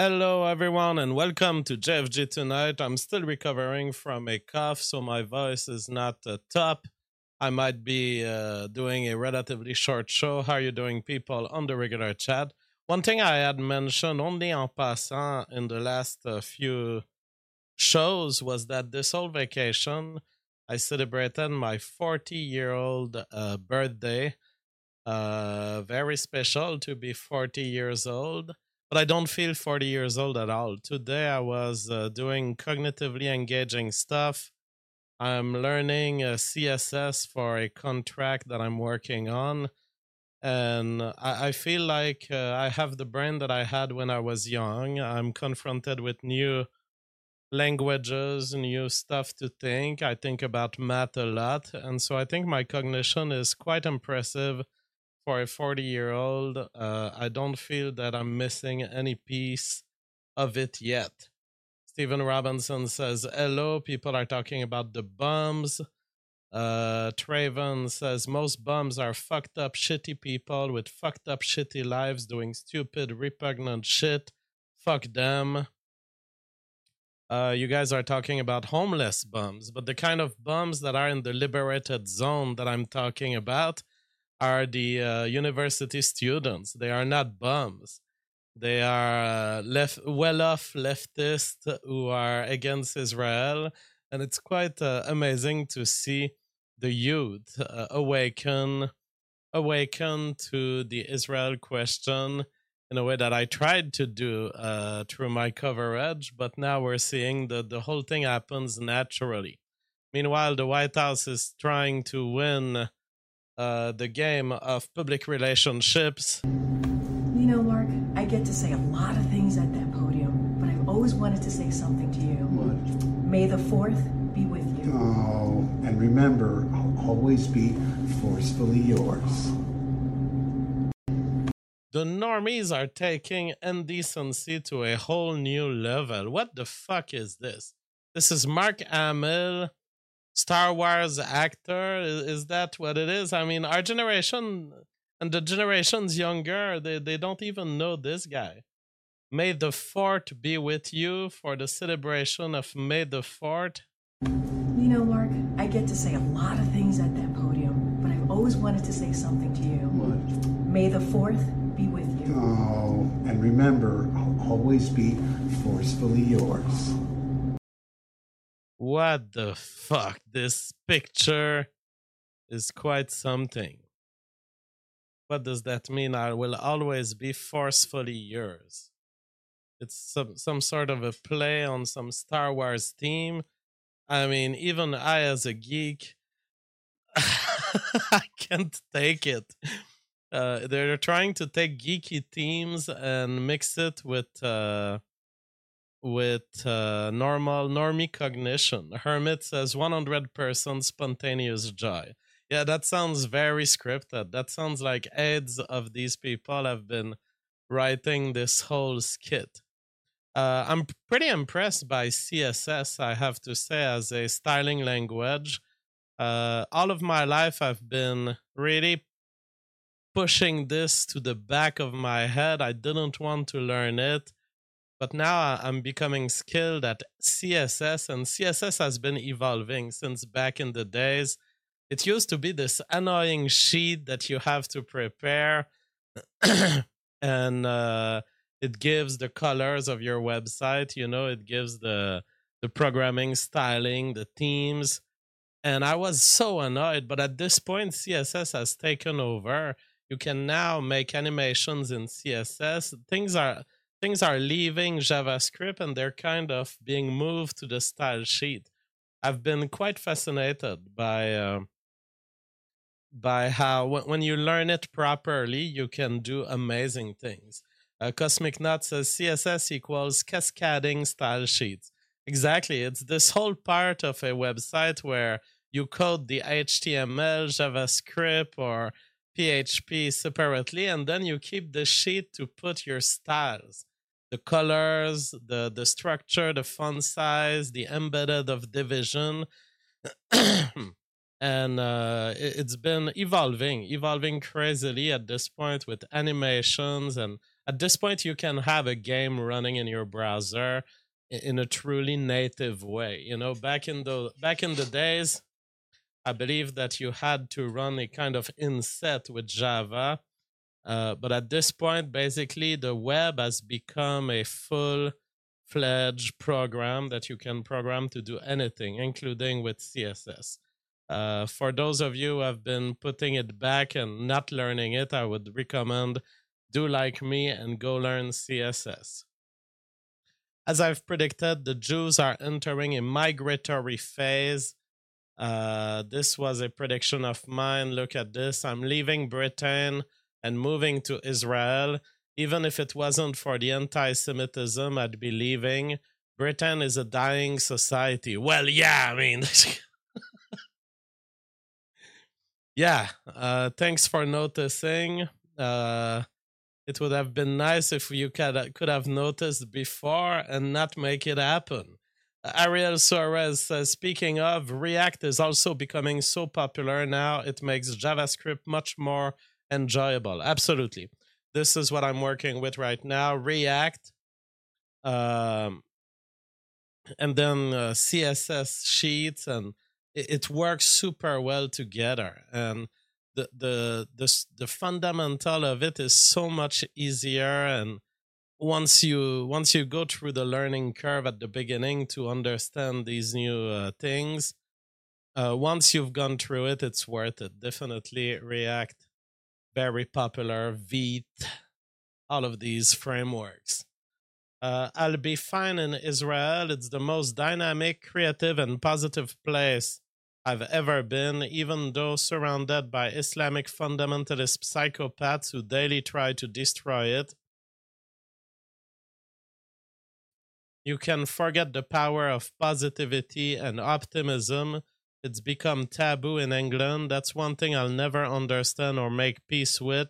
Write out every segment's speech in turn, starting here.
Hello, everyone, and welcome to JFG Tonight. I'm still recovering from a cough, so my voice is not top. I might be doing a relatively short show. How are you doing, people, on the regular chat? One thing I had mentioned only en passant in the last few shows was that this whole vacation, I celebrated my 40-year-old birthday. Very special to be 40 years old, but I don't feel 40 years old at all. Today I was doing cognitively engaging stuff. I'm learning CSS for a contract that I'm working on, and I feel like I have the brain that I had when I was young. I'm confronted with new languages, new stuff to think. I think about math a lot, and so I think my cognition is quite impressive for a 40-year-old. I don't feel that I'm missing any piece of it yet. Stephen Robinson says, hello, people are talking about the bums. Traven says, most bums are fucked up, shitty people with fucked up, shitty lives doing stupid, repugnant shit. Fuck them. You guys are talking about homeless bums, but the kind of bums that are in the liberated zone that I'm talking about are the university students. They are not bums. They are well-off leftists who are against Israel, and it's quite amazing to see the youth awaken to the Israel question in a way that I tried to do through my coverage, but now we're seeing that the whole thing happens naturally. Meanwhile, the White House is trying to win the game of public relationships. You know, Mark, I get to say a lot of things at that podium, but I've always wanted to say something to you. What? May the 4th be with you. Oh, and remember, I'll always be forcefully yours. The normies are taking indecency to a whole new level. What the fuck is this? This is Mark Hamill, Star Wars actor. Is that what it is? I mean, our generation and the generations younger, they don't even know this guy. May the 4th be with you for the celebration of May the 4th. You know, Mark, I get to say a lot of things at that podium, but I've always wanted to say something to you. What? May the 4th be with you. Oh, and remember, I'll always be forcefully yours. What the fuck? This picture is quite something. What does that mean? I will always be forcefully yours. It's some sort of a play on some Star Wars theme. I mean, even I as a geek, I can't take it. They're trying to take geeky themes and mix it with normie cognition. Hermit says 100% spontaneous joy. Yeah, that sounds very scripted. That sounds like heads of these people have been writing this whole skit. I'm pretty impressed by CSS, I have to say, as a styling language. All of my life, I've been really pushing this to the back of my head. I didn't want to learn it. But now I'm becoming skilled at CSS, and CSS has been evolving since back in the days. It used to be this annoying sheet that you have to prepare, and it gives the colors of your website. You know, it gives the programming, styling, the themes. And I was so annoyed, but at this point, CSS has taken over. You can now make animations in CSS. Things are leaving JavaScript and they're kind of being moved to the style sheet. I've been quite fascinated by how when you learn it properly, you can do amazing things. Cosmic Nut says CSS equals cascading style sheets. Exactly. It's this whole part of a website where you code the HTML, JavaScript, or PHP separately, and then you keep the sheet to put your styles, the colors, the structure, the font size, the embedded of division. And it's been evolving crazily at this point with animations and At this point, you can have a game running in your browser in a truly native way. You know, back in the days, I believe that you had to run a kind of inset with Java. But at this point, basically, the web has become a full-fledged program that you can program to do anything, including with CSS. For those of you who have been putting it back and not learning it, I would recommend do like me and go learn CSS. As I've predicted, the Jews are entering a migratory phase. This was a prediction of mine. Look at this. I'm leaving Britain and moving to Israel. Even if it wasn't for the anti-Semitism, I'd be leaving. Britain is a dying society. Well, yeah, I mean... yeah, thanks for noticing. It would have been nice if you could have noticed before and not make it happen. Ariel Suarez says, speaking of, React is also becoming so popular now, it makes JavaScript much more enjoyable. Absolutely. This is what I'm working with right now, React, and then CSS sheets, and it works super well together. And the fundamental of it is so much easier, and once you go through the learning curve at the beginning to understand these new things, once you've gone through it, it's worth it. Definitely React, very popular, Vite, all of these frameworks. I'll be fine in Israel. It's the most dynamic, creative, and positive place I've ever been, even though surrounded by Islamic fundamentalist psychopaths who daily try to destroy it. You can forget the power of positivity and optimism. It's become taboo in England. That's one thing I'll never understand or make peace with.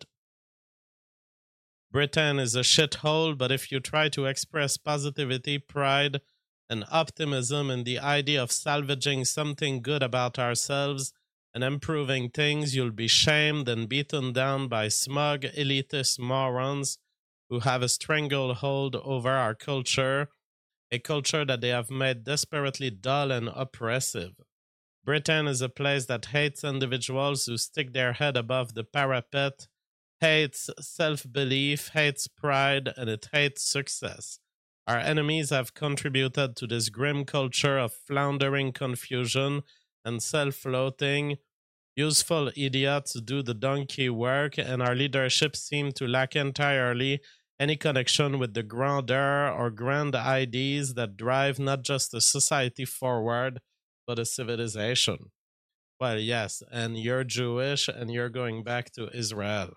Britain is a shithole, but if you try to express positivity, pride, and optimism in the idea of salvaging something good about ourselves and improving things, you'll be shamed and beaten down by smug, elitist morons who have a stranglehold over our culture, a culture that they have made desperately dull and oppressive. Britain is a place that hates individuals who stick their head above the parapet, hates self-belief, hates pride, and it hates success. Our enemies have contributed to this grim culture of floundering confusion and self-loathing. Useful idiots do the donkey work, and our leadership seem to lack entirely any connection with the grandeur or grand ideas that drive not just a society forward, but a civilization. Well, yes, and you're Jewish and you're going back to Israel.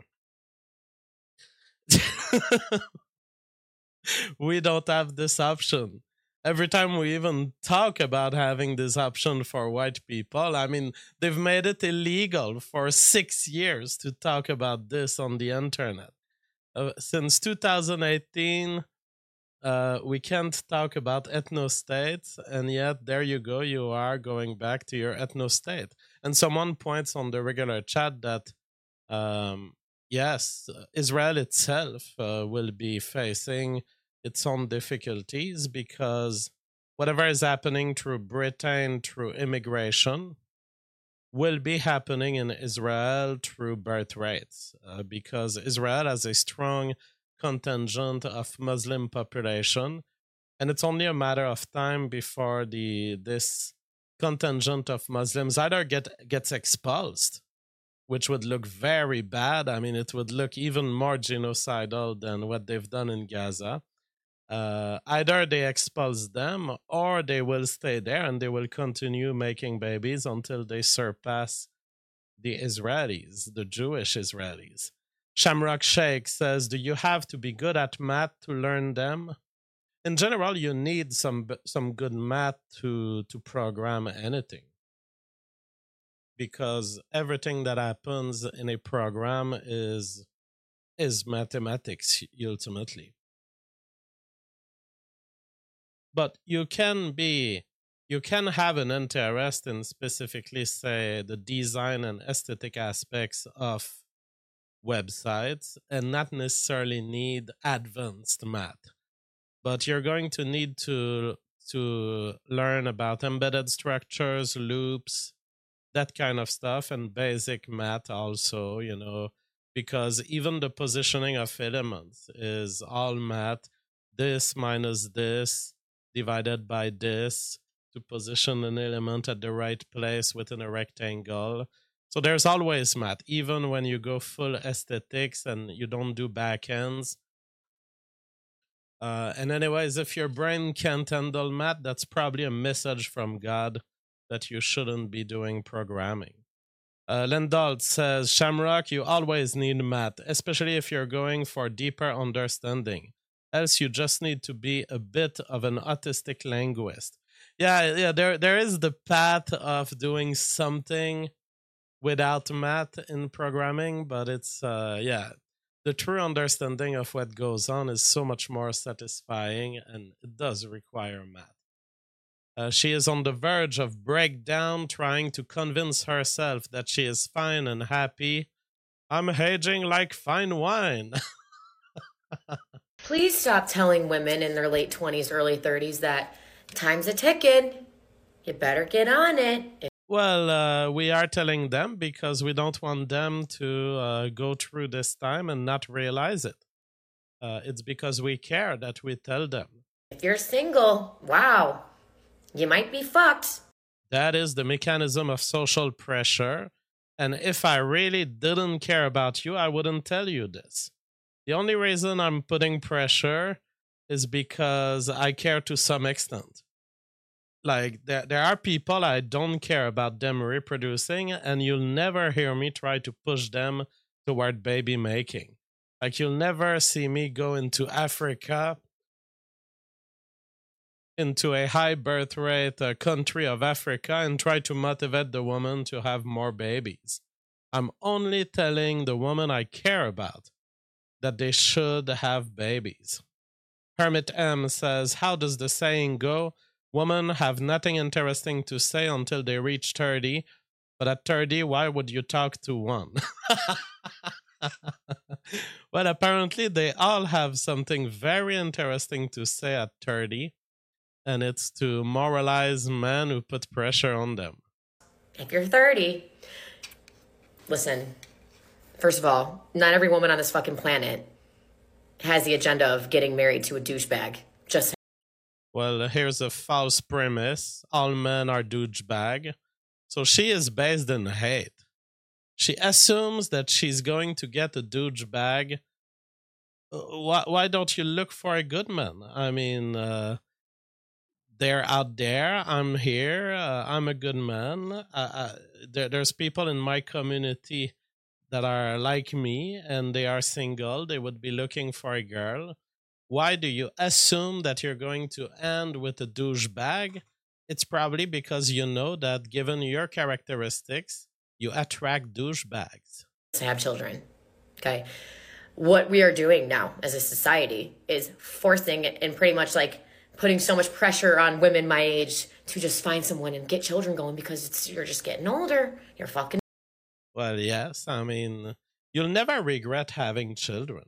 We don't have this option. Every time we even talk about having this option for white people, I mean, they've made it illegal for 6 years to talk about this on the internet. Since 2018, we can't talk about ethnostates, and yet there you go, you are going back to your ethnostate. And someone points on the regular chat that yes, Israel itself will be facing its own difficulties because whatever is happening through Britain, through immigration, will be happening in Israel through birth rates because Israel has a strong contingent of Muslim population, and it's only a matter of time before this contingent of Muslims either gets expulsed, which would look very bad. I mean, it would look even more genocidal than what they've done in Gaza. Either they expulse them or they will stay there and they will continue making babies until they surpass the Israelis, the Jewish Israelis. Shamrock Sheikh says, do you have to be good at math to learn them? In general, you need some good math to program anything, because everything that happens in a program is mathematics ultimately. But you can have an interest in specifically, say, the design and aesthetic aspects of websites and not necessarily need advanced math, but you're going to need to learn about embedded structures, loops, that kind of stuff, and basic math also, because even the positioning of elements is all math. This minus this divided by this to position an element at the right place within a rectangle. So there's always math, even when you go full aesthetics and you don't do backends. And anyways, if your brain can't handle math, that's probably a message from God that you shouldn't be doing programming. Lendalt says, Shamrock, you always need math, especially if you're going for deeper understanding. Else you just need to be a bit of an autistic linguist. Yeah, there is the path of doing something without math in programming, but it's, the true understanding of what goes on is so much more satisfying, and it does require math. She is on the verge of breakdown, trying to convince herself that she is fine and happy. I'm aging like fine wine. Please stop telling women in their late 20s, early 30s that time's a ticking. You better get on it. Well, we are telling them because we don't want them to go through this time and not realize it. It's because we care that we tell them. If you're single, wow, you might be fucked. That is the mechanism of social pressure. And if I really didn't care about you, I wouldn't tell you this. The only reason I'm putting pressure is because I care to some extent. Like, there are people I don't care about them reproducing, and you'll never hear me try to push them toward baby making. Like, you'll never see me go into Africa, into a high birth rate country of Africa, and try to motivate the woman to have more babies. I'm only telling the woman I care about that they should have babies. Hermit M says, how does the saying go? Women have nothing interesting to say until they reach 30, but at 30, why would you talk to one? Well, apparently they all have something very interesting to say at 30, and it's to moralize men who put pressure on them. If you're 30, listen, first of all, not every woman on this fucking planet has the agenda of getting married to a douchebag. Just well, here's a false premise. All men are douchebag. So she is based in hate. She assumes that she's going to get a douchebag. Why don't you look for a good man? I mean, they're out there. I'm here. I'm a good man. There's people in my community that are like me, and they are single. They would be looking for a girl. Why do you assume that you're going to end with a douchebag? It's probably because you know that given your characteristics, you attract douchebags. To have children, okay? What we are doing now as a society is forcing and pretty much like putting so much pressure on women my age to just find someone and get children going because you're just getting older. You're fucking. Well, yes. I mean, you'll never regret having children.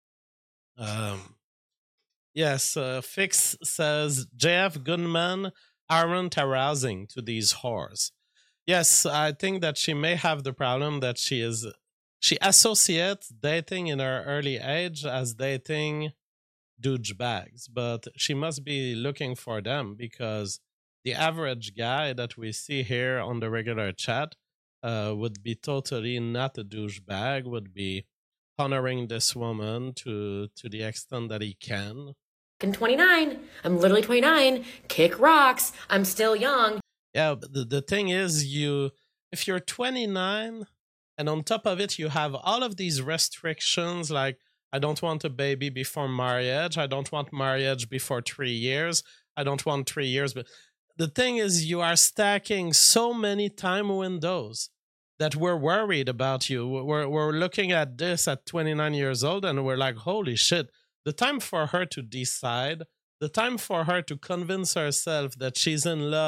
Yes, Fix says, JF Goodman aren't arousing to these whores. Yes, I think that she may have the problem that she associates dating in her early age as dating douchebags, but she must be looking for them because the average guy that we see here on the regular chat would be totally not a douchebag, would be honoring this woman to the extent that he can. I'm 29. I'm literally 29. Kick rocks. I'm still young. Yeah, but the thing is, if you're 29 and on top of it you have all of these restrictions, like I don't want a baby before marriage, I don't want marriage before 3 years, I don't want 3 years, but the thing is you are stacking so many time windows that we're worried about you. We're looking at this at 29 years old and we're like, holy shit, the time for her to decide, the time for her to convince herself that she's in love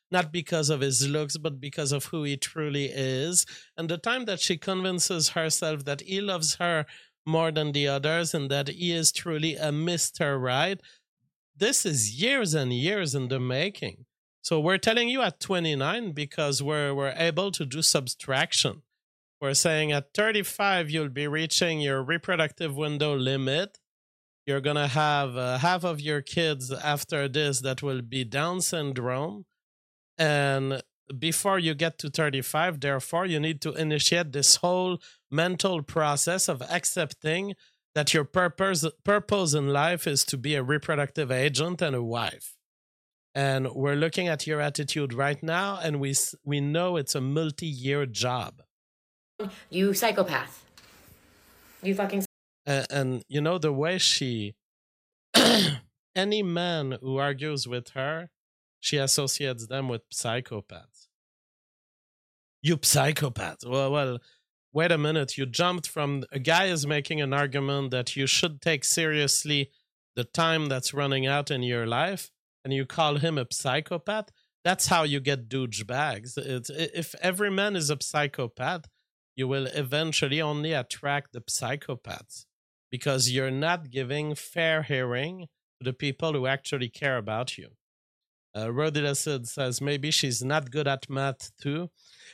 not because of his looks, but because of who he truly is. And the time that she convinces herself that he loves her more than the others and that he is truly a Mr. Right, this is years and years in the making. So we're telling you at 29 because we're able to do subtraction. We're saying at 35, you'll be reaching your reproductive window limit. You're going to have half of your kids after this that will be Down syndrome. And before you get to 35, therefore, you need to initiate this whole mental process of accepting that your purpose in life is to be a reproductive agent and a wife. And we're looking at your attitude right now, and we know it's a multi-year job. You psychopath. You fucking... And you know, the way she... any man who argues with her, she associates them with psychopaths. You psychopath. Well, wait a minute. You jumped from... A guy is making an argument that you should take seriously the time that's running out in your life, and you call him a psychopath? That's how you get douchebags. If every man is a psychopath, you will eventually only attract the psychopaths because you're not giving fair hearing to the people who actually care about you. Rodilacid says maybe she's not good at math too.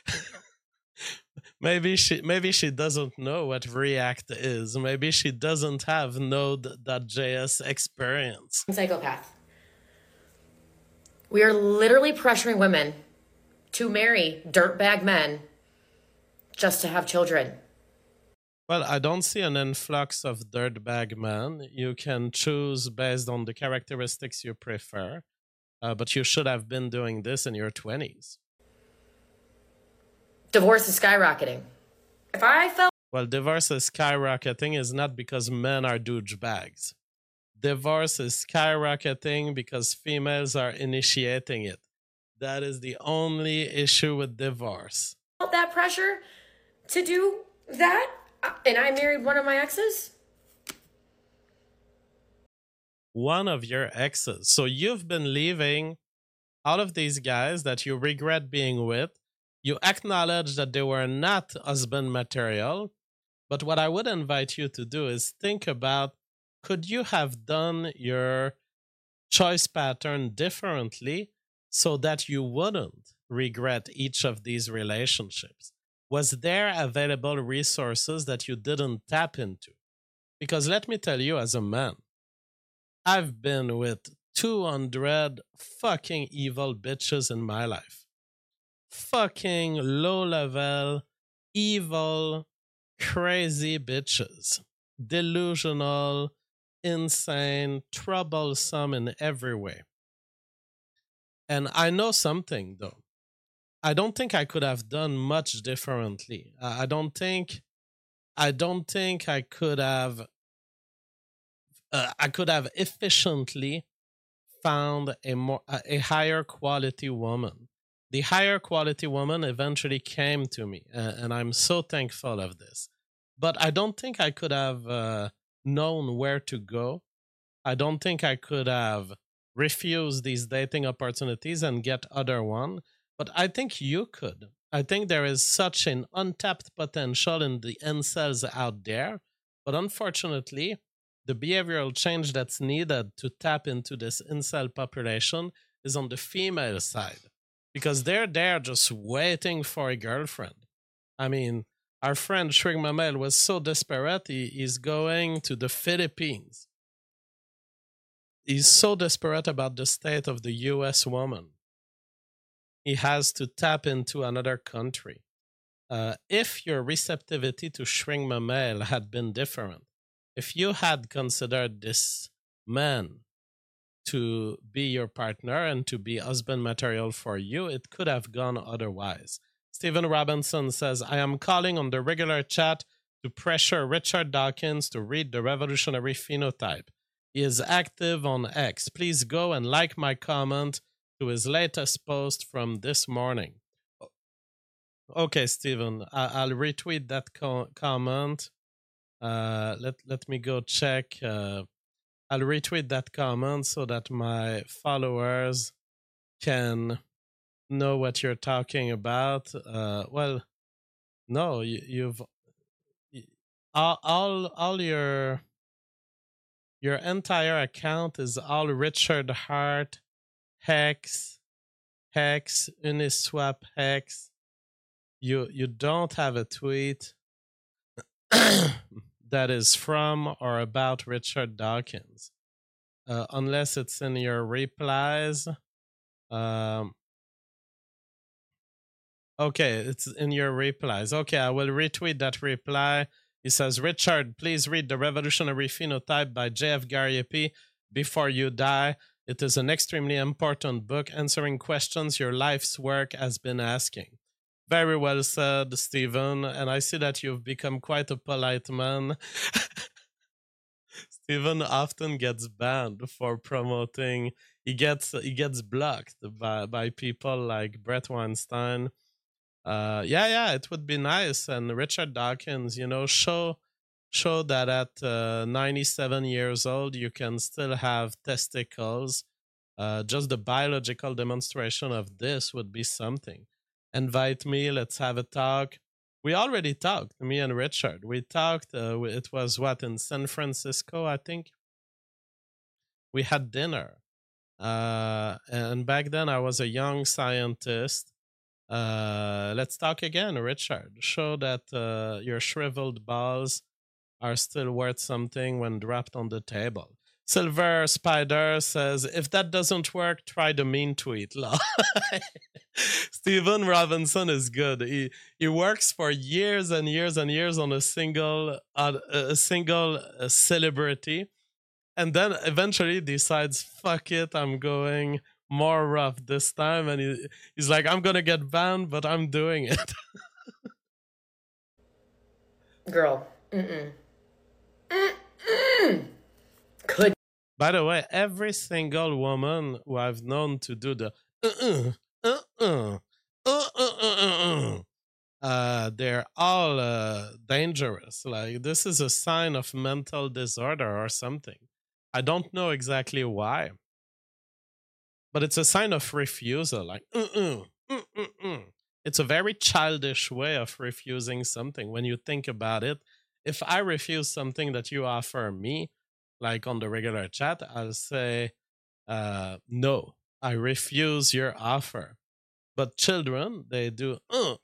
maybe she doesn't know what React is. Maybe she doesn't have Node.js experience. Psychopath. We are literally pressuring women to marry dirtbag men just to have children. Well, I don't see an influx of dirtbag men. You can choose based on the characteristics you prefer, but you should have been doing this in your 20s. Divorce is skyrocketing. If I felt... Well, divorce is skyrocketing is not because men are douchebags. Divorce is skyrocketing because females are initiating it. That is the only issue with divorce. That pressure to do that, and I married one of my exes. One of your exes. So you've been leaving all of these guys that you regret being with. You acknowledge that they were not husband material. But what I would invite you to do is think about, could you have done your choice pattern differently so that you wouldn't regret each of these relationships? Was there available resources that you didn't tap into? Because let me tell you, as a man, I've been with 200 fucking evil bitches in my life. Fucking low-level, evil, crazy bitches. Delusional, insane, troublesome in every way. And I know something, though. I don't think I could have done much differently. I don't think I could have efficiently found a higher quality woman. The higher quality woman eventually came to me, and I'm so thankful of this. But I don't think I could have known where to go. I don't think I could have refused these dating opportunities and get other one. But I think you could. I think there is such an untapped potential in the incels out there. But unfortunately, the behavioral change that's needed to tap into this incel population is on the female side. Because they're there just waiting for a girlfriend. I mean, our friend Shrink Mamel was so desperate, he's going to the Philippines. He's so desperate about the state of the U.S. woman. He has to tap into another country. If your receptivity to Shrink Mamel had been different, if you had considered this man to be your partner and to be husband material for you, it could have gone otherwise. Stephen Robinson says, I am calling on the regular chat to pressure Richard Dawkins to read The Revolutionary Phenotype. He is active on X. Please go and like my comment to his latest post from this morning. Okay, Stephen, I'll retweet that comment. Let me go check. I'll retweet that comment so that my followers can know what you're talking about. Well, no, you've all your entire account is all Richard Hart, Hex, Uniswap, Hex. You don't have a tweet that is from or about Richard Dawkins, unless it's in your replies. Okay, it's in your replies. Okay, I will retweet that reply. He says, Richard, please read The Revolutionary Phenotype by J.F. Gariepi before you die. It is an extremely important book answering questions your life's work has been asking. Very well said, Stephen. And I see that you've become quite a polite man. Stephen often gets banned for promoting. He gets blocked by people like Brett Weinstein. Yeah, it would be nice. And Richard Dawkins, show that at 97 years old, you can still have testicles. Just the biological demonstration of this would be something. Invite me, let's have a talk. We already talked, me and Richard. We talked, it was in San Francisco, I think. We had dinner. And back then I was a young scientist. Let's talk again, Richard. Show that your shriveled balls are still worth something when dropped on the table. Silver Spider says, if that doesn't work, try the mean tweet. Stephen Robinson is good. He works for years and years and years on a single celebrity, and then eventually decides, fuck it, I'm going more rough this time, and he's like, I'm gonna get banned, but I'm doing it. Girl, could. By the way, every single woman who I've known to do the they're all dangerous. Like, this is a sign of mental disorder or something. I don't know exactly why, but it's a sign of refusal. Like, It's a very childish way of refusing something. When you think about it, if I refuse something that you offer me, like on the regular chat, I'll say, no, I refuse your offer. But children, they do, no.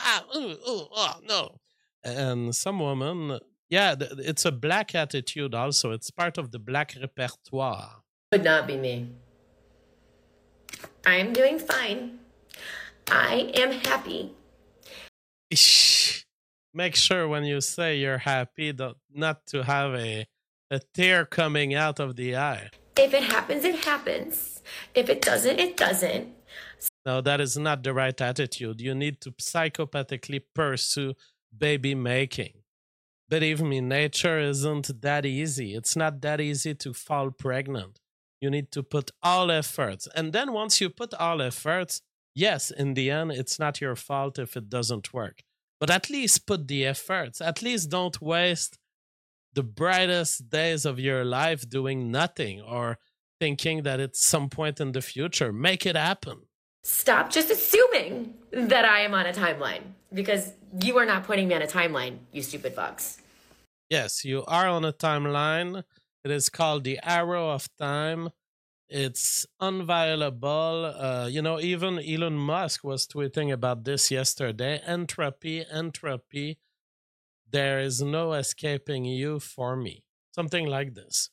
And some women, it's a black attitude also. It's part of the black repertoire. Could not be me. I am doing fine. I am happy. Make sure when you say you're happy not to have a tear coming out of the eye. If it happens, it happens. If it doesn't, it doesn't. No, that is not the right attitude. You need to psychopathically pursue baby making. Believe me, nature isn't that easy. It's not that easy to fall pregnant. You need to put all efforts. And then once you put all efforts, yes, in the end, it's not your fault if it doesn't work. But at least put the efforts. At least don't waste the brightest days of your life doing nothing or thinking that at some point in the future, make it happen. Stop just assuming that I am on a timeline, because you are not putting me on a timeline, you stupid fucks. Yes, you are on a timeline. It is called the Arrow of Time. It's unviolable. Even Elon Musk was tweeting about this yesterday. Entropy. There is no escaping you for me. Something like this.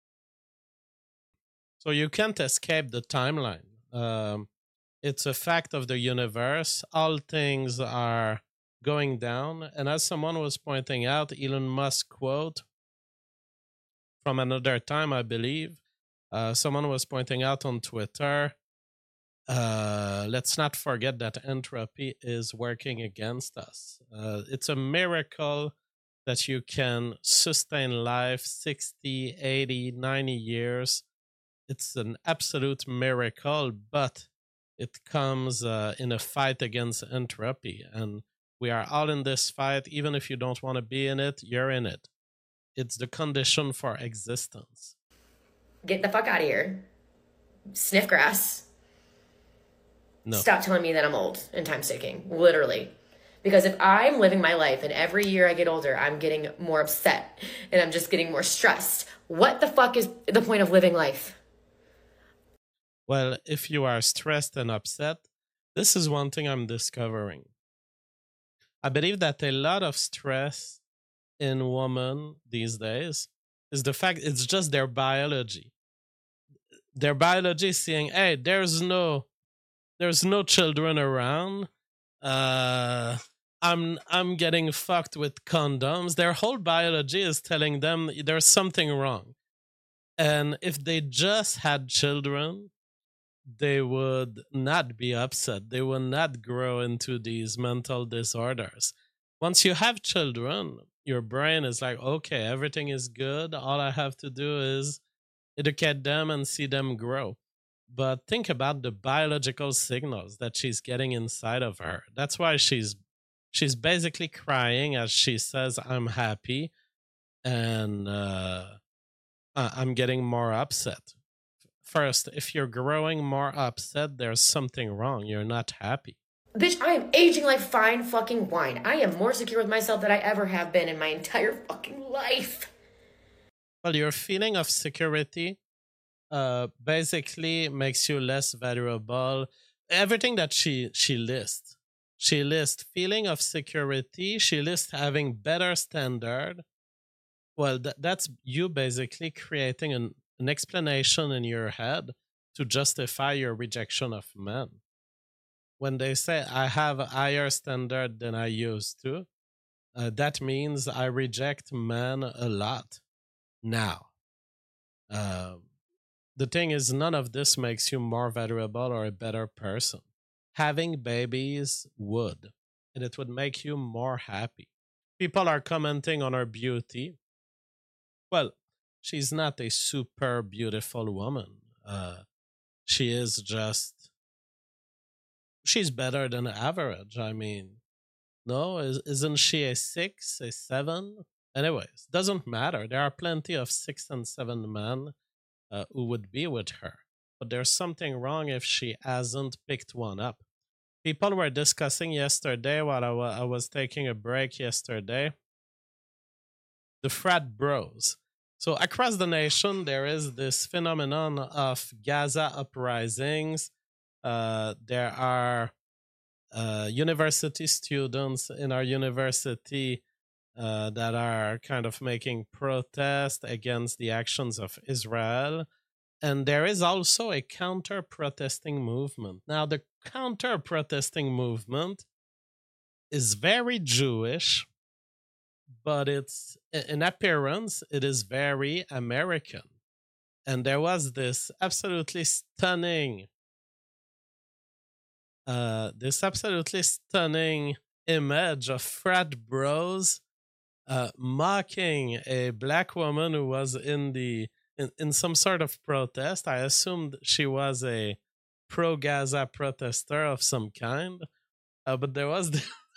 So you can't escape the timeline. It's a fact of the universe. All things are going down. And as someone was pointing out, Elon Musk quote from another time, I believe, someone was pointing out on Twitter, let's not forget that entropy is working against us. It's a miracle that you can sustain life 60, 80, 90 years. It's an absolute miracle, but it comes in a fight against entropy. And we are all in this fight. Even if you don't want to be in it, you're in it. It's the condition for existence. Get the fuck out of here. Sniff grass. No. Stop telling me that I'm old and time's ticking, literally. Because if I'm living my life and every year I get older, I'm getting more upset and I'm just getting more stressed, what the fuck is the point of living life? Well, if you are stressed and upset, this is one thing I'm discovering. I believe that a lot of stress in women these days is the fact it's just their biology. Their biology is saying, hey, there's no children around. I'm getting fucked with condoms. Their whole biology is telling them there's something wrong. And if they just had children, they would not be upset. They will not grow into these mental disorders. Once you have children, your brain is like, okay, everything is good. All I have to do is educate them and see them grow. But think about the biological signals that she's getting inside of her. That's why she's basically crying as she says, I'm happy, and I'm getting more upset. First, if you're growing more upset, there's something wrong. You're not happy. Bitch, I am aging like fine fucking wine. I am more secure with myself than I ever have been in my entire fucking life. Well, your feeling of security basically makes you less vulnerable. Everything that she lists. She lists feeling of security. She lists having better standard. Well, that's you basically creating an explanation in your head to justify your rejection of men. When they say, I have a higher standard than I used to, that means I reject men a lot now. The thing is, none of this makes you more valuable or a better person. Having babies would, and it would make you more happy. People are commenting on her beauty. Well, she's not a super beautiful woman. She is just, she's better than average. I mean, no, isn't she a 6, a 7? Anyways, doesn't matter. There are plenty of 6 and 7 men who would be with her. But there's something wrong if she hasn't picked one up. People were discussing yesterday while I was taking a break yesterday, the frat bros. So across the nation, there is this phenomenon of Gaza uprisings. There are university students in our university that are kind of making protest against the actions of Israel. And there is also a counter-protesting movement. Now, the counter-protesting movement is very Jewish, but it's in appearance, it is very American. And there was this absolutely stunning image of frat bros mocking a black woman who was in some sort of protest. I assumed she was a pro-Gaza protester of some kind. But there was,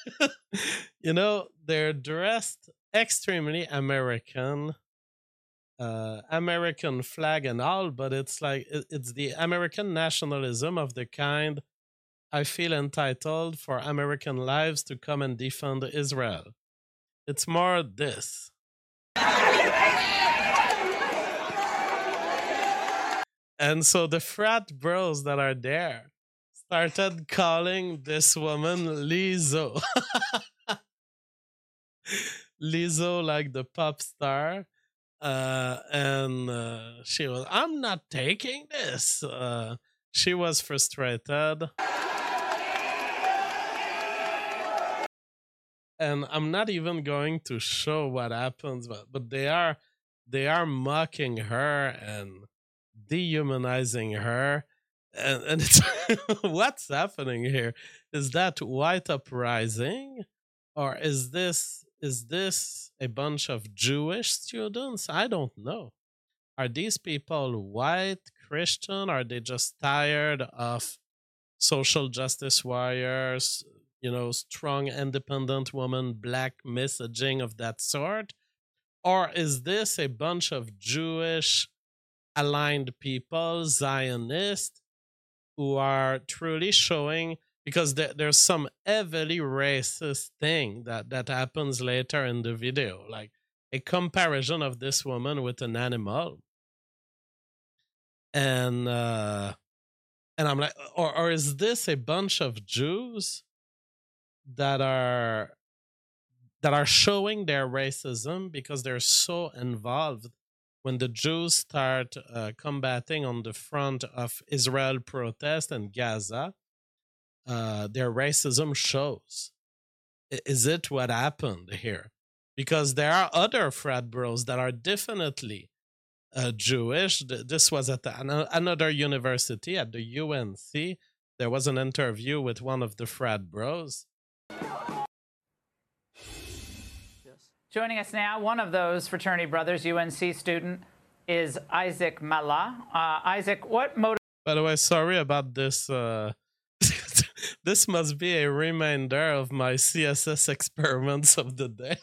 they're dressed extremely American, American flag and all, but it's like, it's the American nationalism of the kind I feel entitled for American lives to come and defend Israel. It's more this. And so the frat bros that are there started calling this woman Lizzo. Lizzo, like the pop star. And she was, I'm not taking this. She was frustrated. And I'm not even going to show what happens, but they are mocking her and dehumanizing her. And it's what's happening here? Is that white uprising, or is this a bunch of Jewish students? I don't know. Are these people white, Christian? Are they just tired of social justice warriors, strong, independent woman, black messaging of that sort? Or is this a bunch of Jewish aligned people, Zionist, who are truly showing, because there's some heavily racist thing that happens later in the video, like a comparison of this woman with an animal, and I'm like, or is this a bunch of Jews that are showing their racism because they're so involved when the Jews start combating on the front of Israel protest and Gaza? Their racism shows. Is it what happened here? Because there are other frat bros that are definitely Jewish. This was at another university, at the UNC. There was an interview with one of the frat bros. Joining us now, one of those fraternity brothers, UNC student, is Isaac Mala. Isaac, what motivated... By the way, sorry about this. This must be a reminder of my CSS experiments of the day.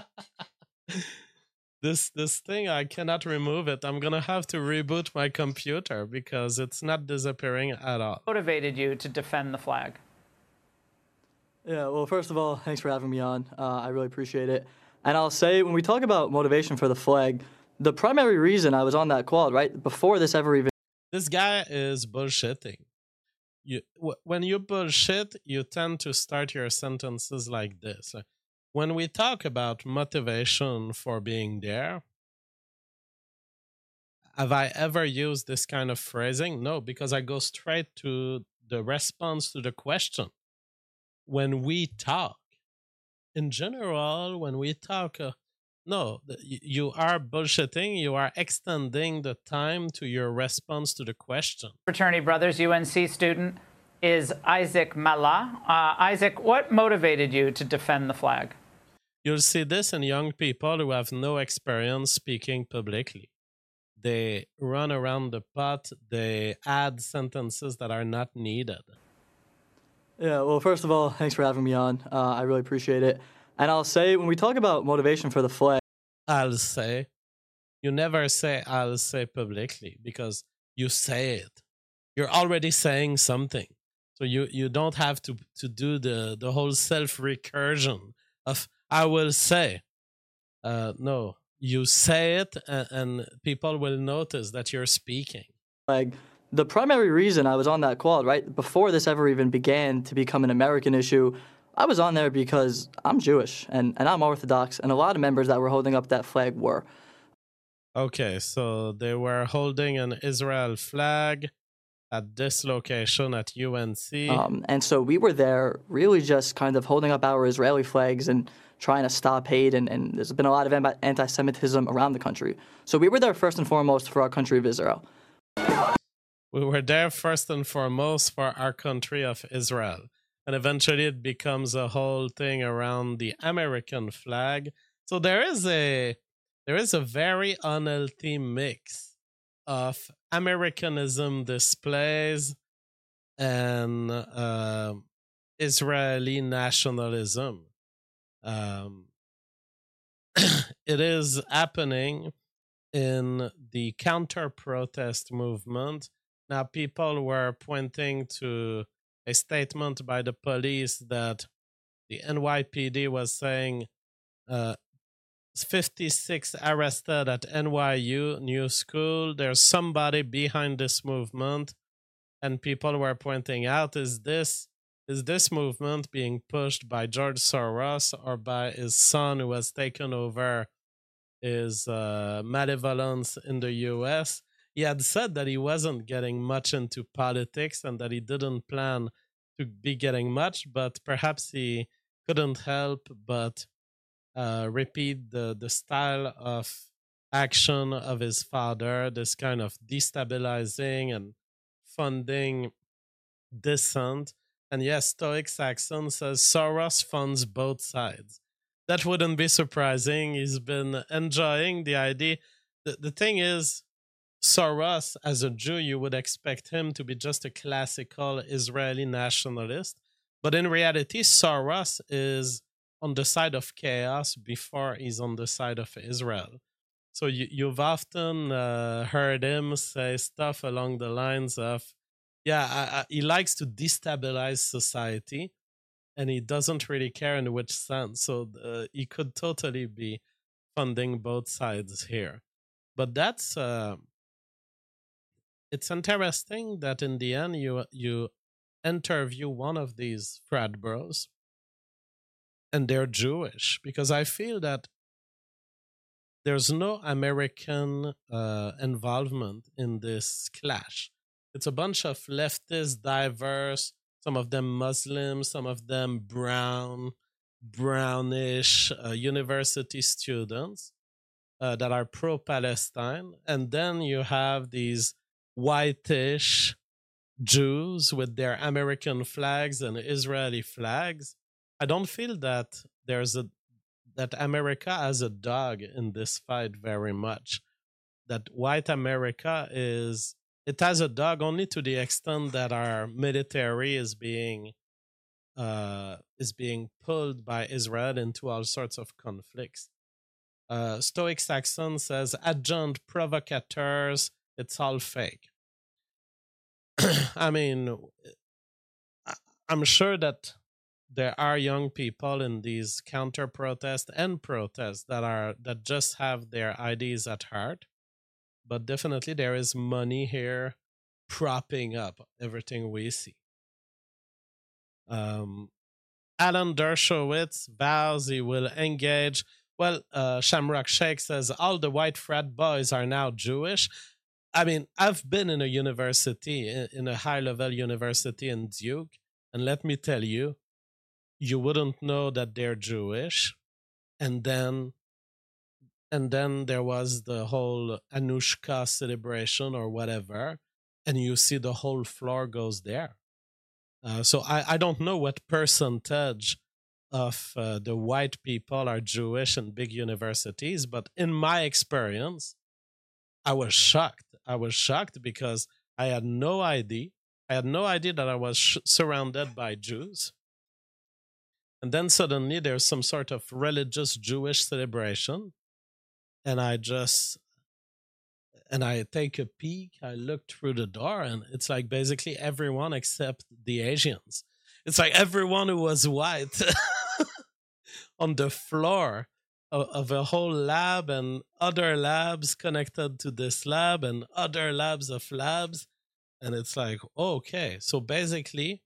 This thing, I cannot remove it. I'm gonna have to reboot my computer because it's not disappearing at all. Motivated you to defend the flag? Yeah, well, first of all, thanks for having me on. I really appreciate it. And I'll say, when we talk about motivation for the flag, the primary reason I was on that quad, right, before this ever even... This guy is bullshitting. When you bullshit, you tend to start your sentences like this. When we talk about motivation for being there, have I ever used this kind of phrasing? No, because I go straight to the response to the question. When we talk, in general, when we talk, no, you are bullshitting. You are extending the time to your response to the question. Fraternity Brothers UNC student is Isaac Mala. Isaac, what motivated you to defend the flag? You'll see this in young people who have no experience speaking publicly. They run around the pot. They add sentences that are not needed. Yeah, well, first of all, thanks for having me on. I really appreciate it. And I'll say, when we talk about motivation for the flag... I'll say. You never say I'll say publicly because you say it. You're already saying something. So you don't have to do the whole self-recursion of I will say. No, you say it and people will notice that you're speaking. Like, the primary reason I was on that quad, right, before this ever even began to become an American issue, I was on there because I'm Jewish and I'm Orthodox, and a lot of members that were holding up that flag were. Okay, so they were holding an Israel flag at this location at UNC. And so we were there really just kind of holding up our Israeli flags and trying to stop hate, and there's been a lot of anti-Semitism around the country. So we were there first and foremost for our country of Israel. We were there first and foremost for our country of Israel. And eventually it becomes a whole thing around the American flag. So there is a very unhealthy mix of Americanism displays and Israeli nationalism. It is happening in the counter-protest movement. Now, people were pointing to a statement by the police that the NYPD was saying 56 arrested at NYU New School. There's somebody behind this movement, and people were pointing out: is this movement being pushed by George Soros or by his son, who has taken over his malevolence in the U.S.? He had said that he wasn't getting much into politics and that he didn't plan to be getting much, but perhaps he couldn't help but repeat the style of action of his father, this kind of destabilizing and funding dissent. And yes, Stoic Saxon says Soros funds both sides. That wouldn't be surprising. He's been enjoying the idea. The thing is, Soros, as a Jew, you would expect him to be just a classical Israeli nationalist. But in reality, Soros is on the side of chaos before he's on the side of Israel. So you've often heard him say stuff along the lines of, he likes to destabilize society, and he doesn't really care in which sense. So he could totally be funding both sides here. But that's it's interesting that in the end you interview one of these frat bros, and they're Jewish, because I feel that there's no American involvement in this clash. It's a bunch of leftist, diverse, some of them Muslim, some of them brownish university students that are pro-Palestine. And then you have these whitish Jews with their American flags and Israeli flags. I don't feel that that America has a dog in this fight very much. That white America has a dog only to the extent that our military is being pulled by Israel into all sorts of conflicts. Stoic Saxon says, adjunct provocateurs, it's all fake. I mean, I'm sure that there are young people in these counter protests and protests that just have their ideas at heart, but definitely there is money here propping up everything we see. Alan Dershowitz vows he will engage. Well, Shamrock Sheikh says all the white frat boys are now Jewish. I mean, I've been in a university, in a high-level university in Duke, and let me tell you, you wouldn't know that they're Jewish. And then there was the whole Anushka celebration or whatever, and you see the whole floor goes there. So I don't know what percentage of the white people are Jewish in big universities, but in my experience, I was shocked. I was shocked because I had no idea. I had no idea that I was surrounded by Jews. And then suddenly there's some sort of religious Jewish celebration. And I take a peek, I look through the door, and it's like basically everyone except the Asians. It's like everyone who was white on the floor of a whole lab and other labs connected to this lab and other labs of labs. And it's like, okay, so basically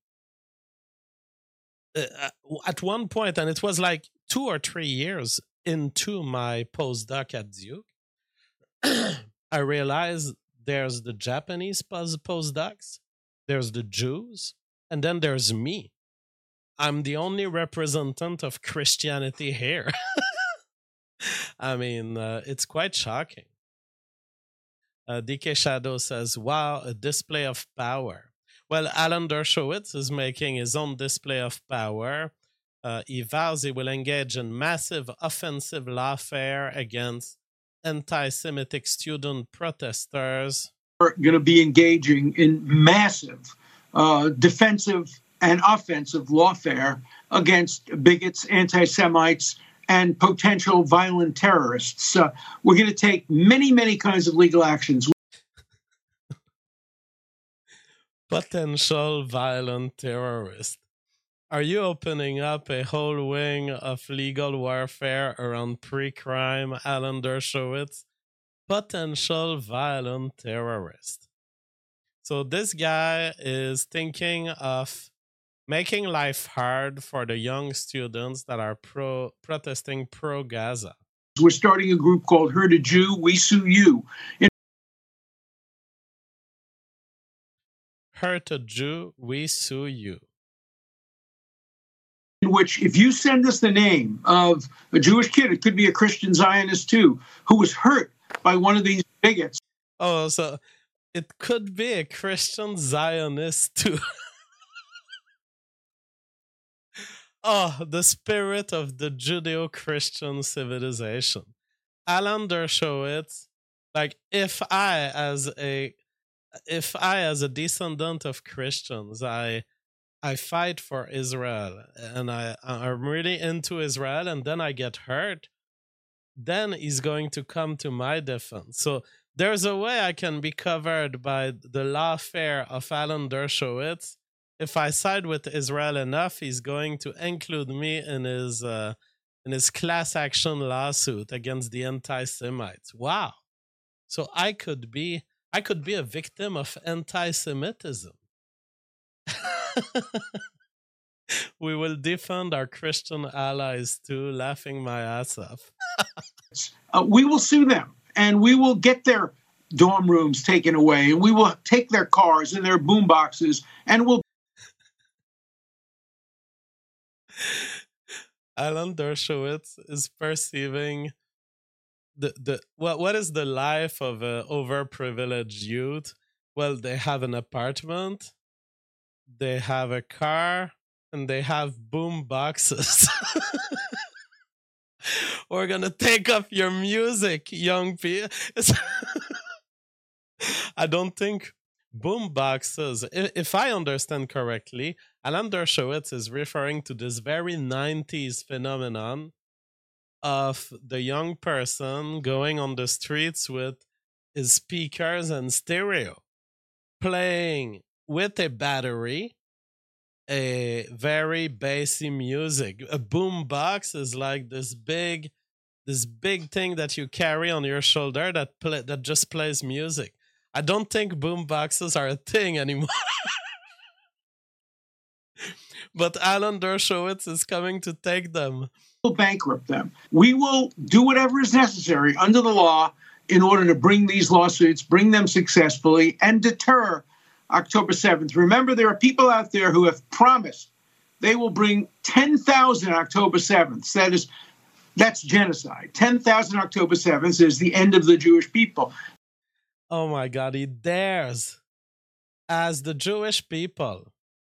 at one point, and it was like 2 or 3 years into my postdoc at Duke, I realized there's the Japanese postdocs, there's the Jews, and then there's me. I'm the only representative of Christianity here. I mean, it's quite shocking. DK Shadow says, wow, a display of power. Well, Alan Dershowitz is making his own display of power. He vows he will engage in massive offensive lawfare against anti-Semitic student protesters. We're going to be engaging in massive defensive and offensive lawfare against bigots, anti-Semites, and potential violent terrorists. We're going to take many, many kinds of legal actions. Potential violent terrorists. Are you opening up a whole wing of legal warfare around pre-crime, Alan Dershowitz? Potential violent terrorist. So this guy is thinking of making life hard for the young students that are protesting pro-Gaza. We're starting a group called Hurt a Jew, We Sue You. Hurt a Jew, we sue you. In which, if you send us the name of a Jewish kid, it could be a Christian Zionist too, who was hurt by one of these bigots. Oh, so it could be a Christian Zionist too. Oh, the spirit of the Judeo-Christian civilization. Alan Dershowitz, like if I as a descendant of Christians, I fight for Israel and I'm really into Israel, and then I get hurt, then he's going to come to my defense. So there's a way I can be covered by the lawfare of Alan Dershowitz. If I side with Israel enough, he's going to include me in his class action lawsuit against the anti-Semites. Wow. So I could be a victim of anti-Semitism. We will defend our Christian allies too, laughing my ass off. We will sue them, and we will get their dorm rooms taken away, and we will take their cars and their boom boxes, and we'll. Alan Dershowitz is perceiving what is the life of an overprivileged youth? Well, they have an apartment, they have a car, and they have boom boxes. We're gonna take off your music, young people. I don't think boom boxes, if I understand correctly, Alan Dershowitz is referring to this very 90s phenomenon of the young person going on the streets with his speakers and stereo, playing with a battery a very bassy music. A boom box is like this big thing that you carry on your shoulder that just plays music. I don't think boom boxes are a thing anymore. But Alan Dershowitz is coming to take them. We'll bankrupt them. We will do whatever is necessary under the law in order to bring these lawsuits, bring them successfully, and deter October 7th. Remember, there are people out there who have promised they will bring 10,000 October 7th. That's genocide. 10,000 October 7th is the end of the Jewish people. Oh my God, he dares. As the Jewish people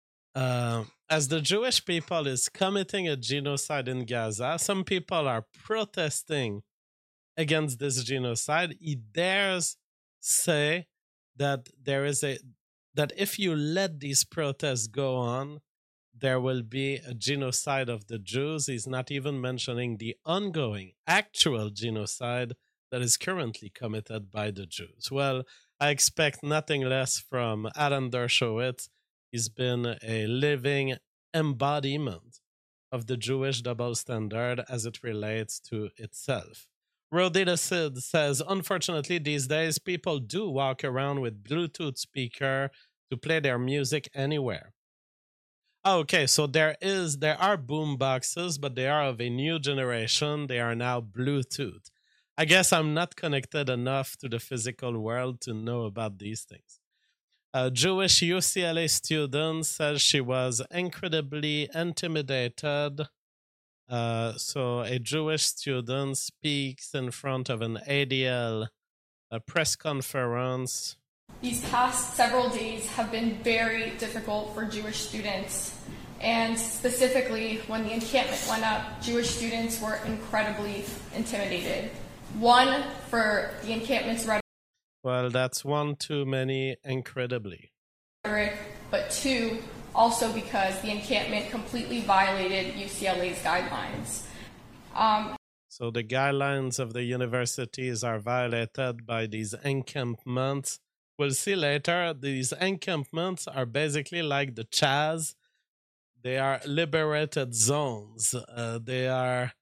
is committing a genocide in Gaza, some people are protesting against this genocide. He dares say that that if you let these protests go on, there will be a genocide of the Jews. He's not even mentioning the ongoing, actual genocide that is currently committed by the Jews. Well, I expect nothing less from Alan Dershowitz. He's been a living embodiment of the Jewish double standard as it relates to itself. Rodita Sid says, unfortunately, these days, people do walk around with Bluetooth speaker to play their music anywhere. Okay, so there are boom boxes, but they are of a new generation. They are now Bluetooth. I guess I'm not connected enough to the physical world to know about these things. A Jewish UCLA student says she was incredibly intimidated. So a Jewish student speaks in front of an ADL press conference. These past several days have been very difficult for Jewish students. And specifically, when the encampment went up, Jewish students were incredibly intimidated. One, for the encampment's rhetoric. Well, that's one too many, incredibly. But two, also because the encampment completely violated UCLA's guidelines. So the guidelines of the universities are violated by these encampments. We'll see later, these encampments are basically like the Chaz. They are liberated zones. They are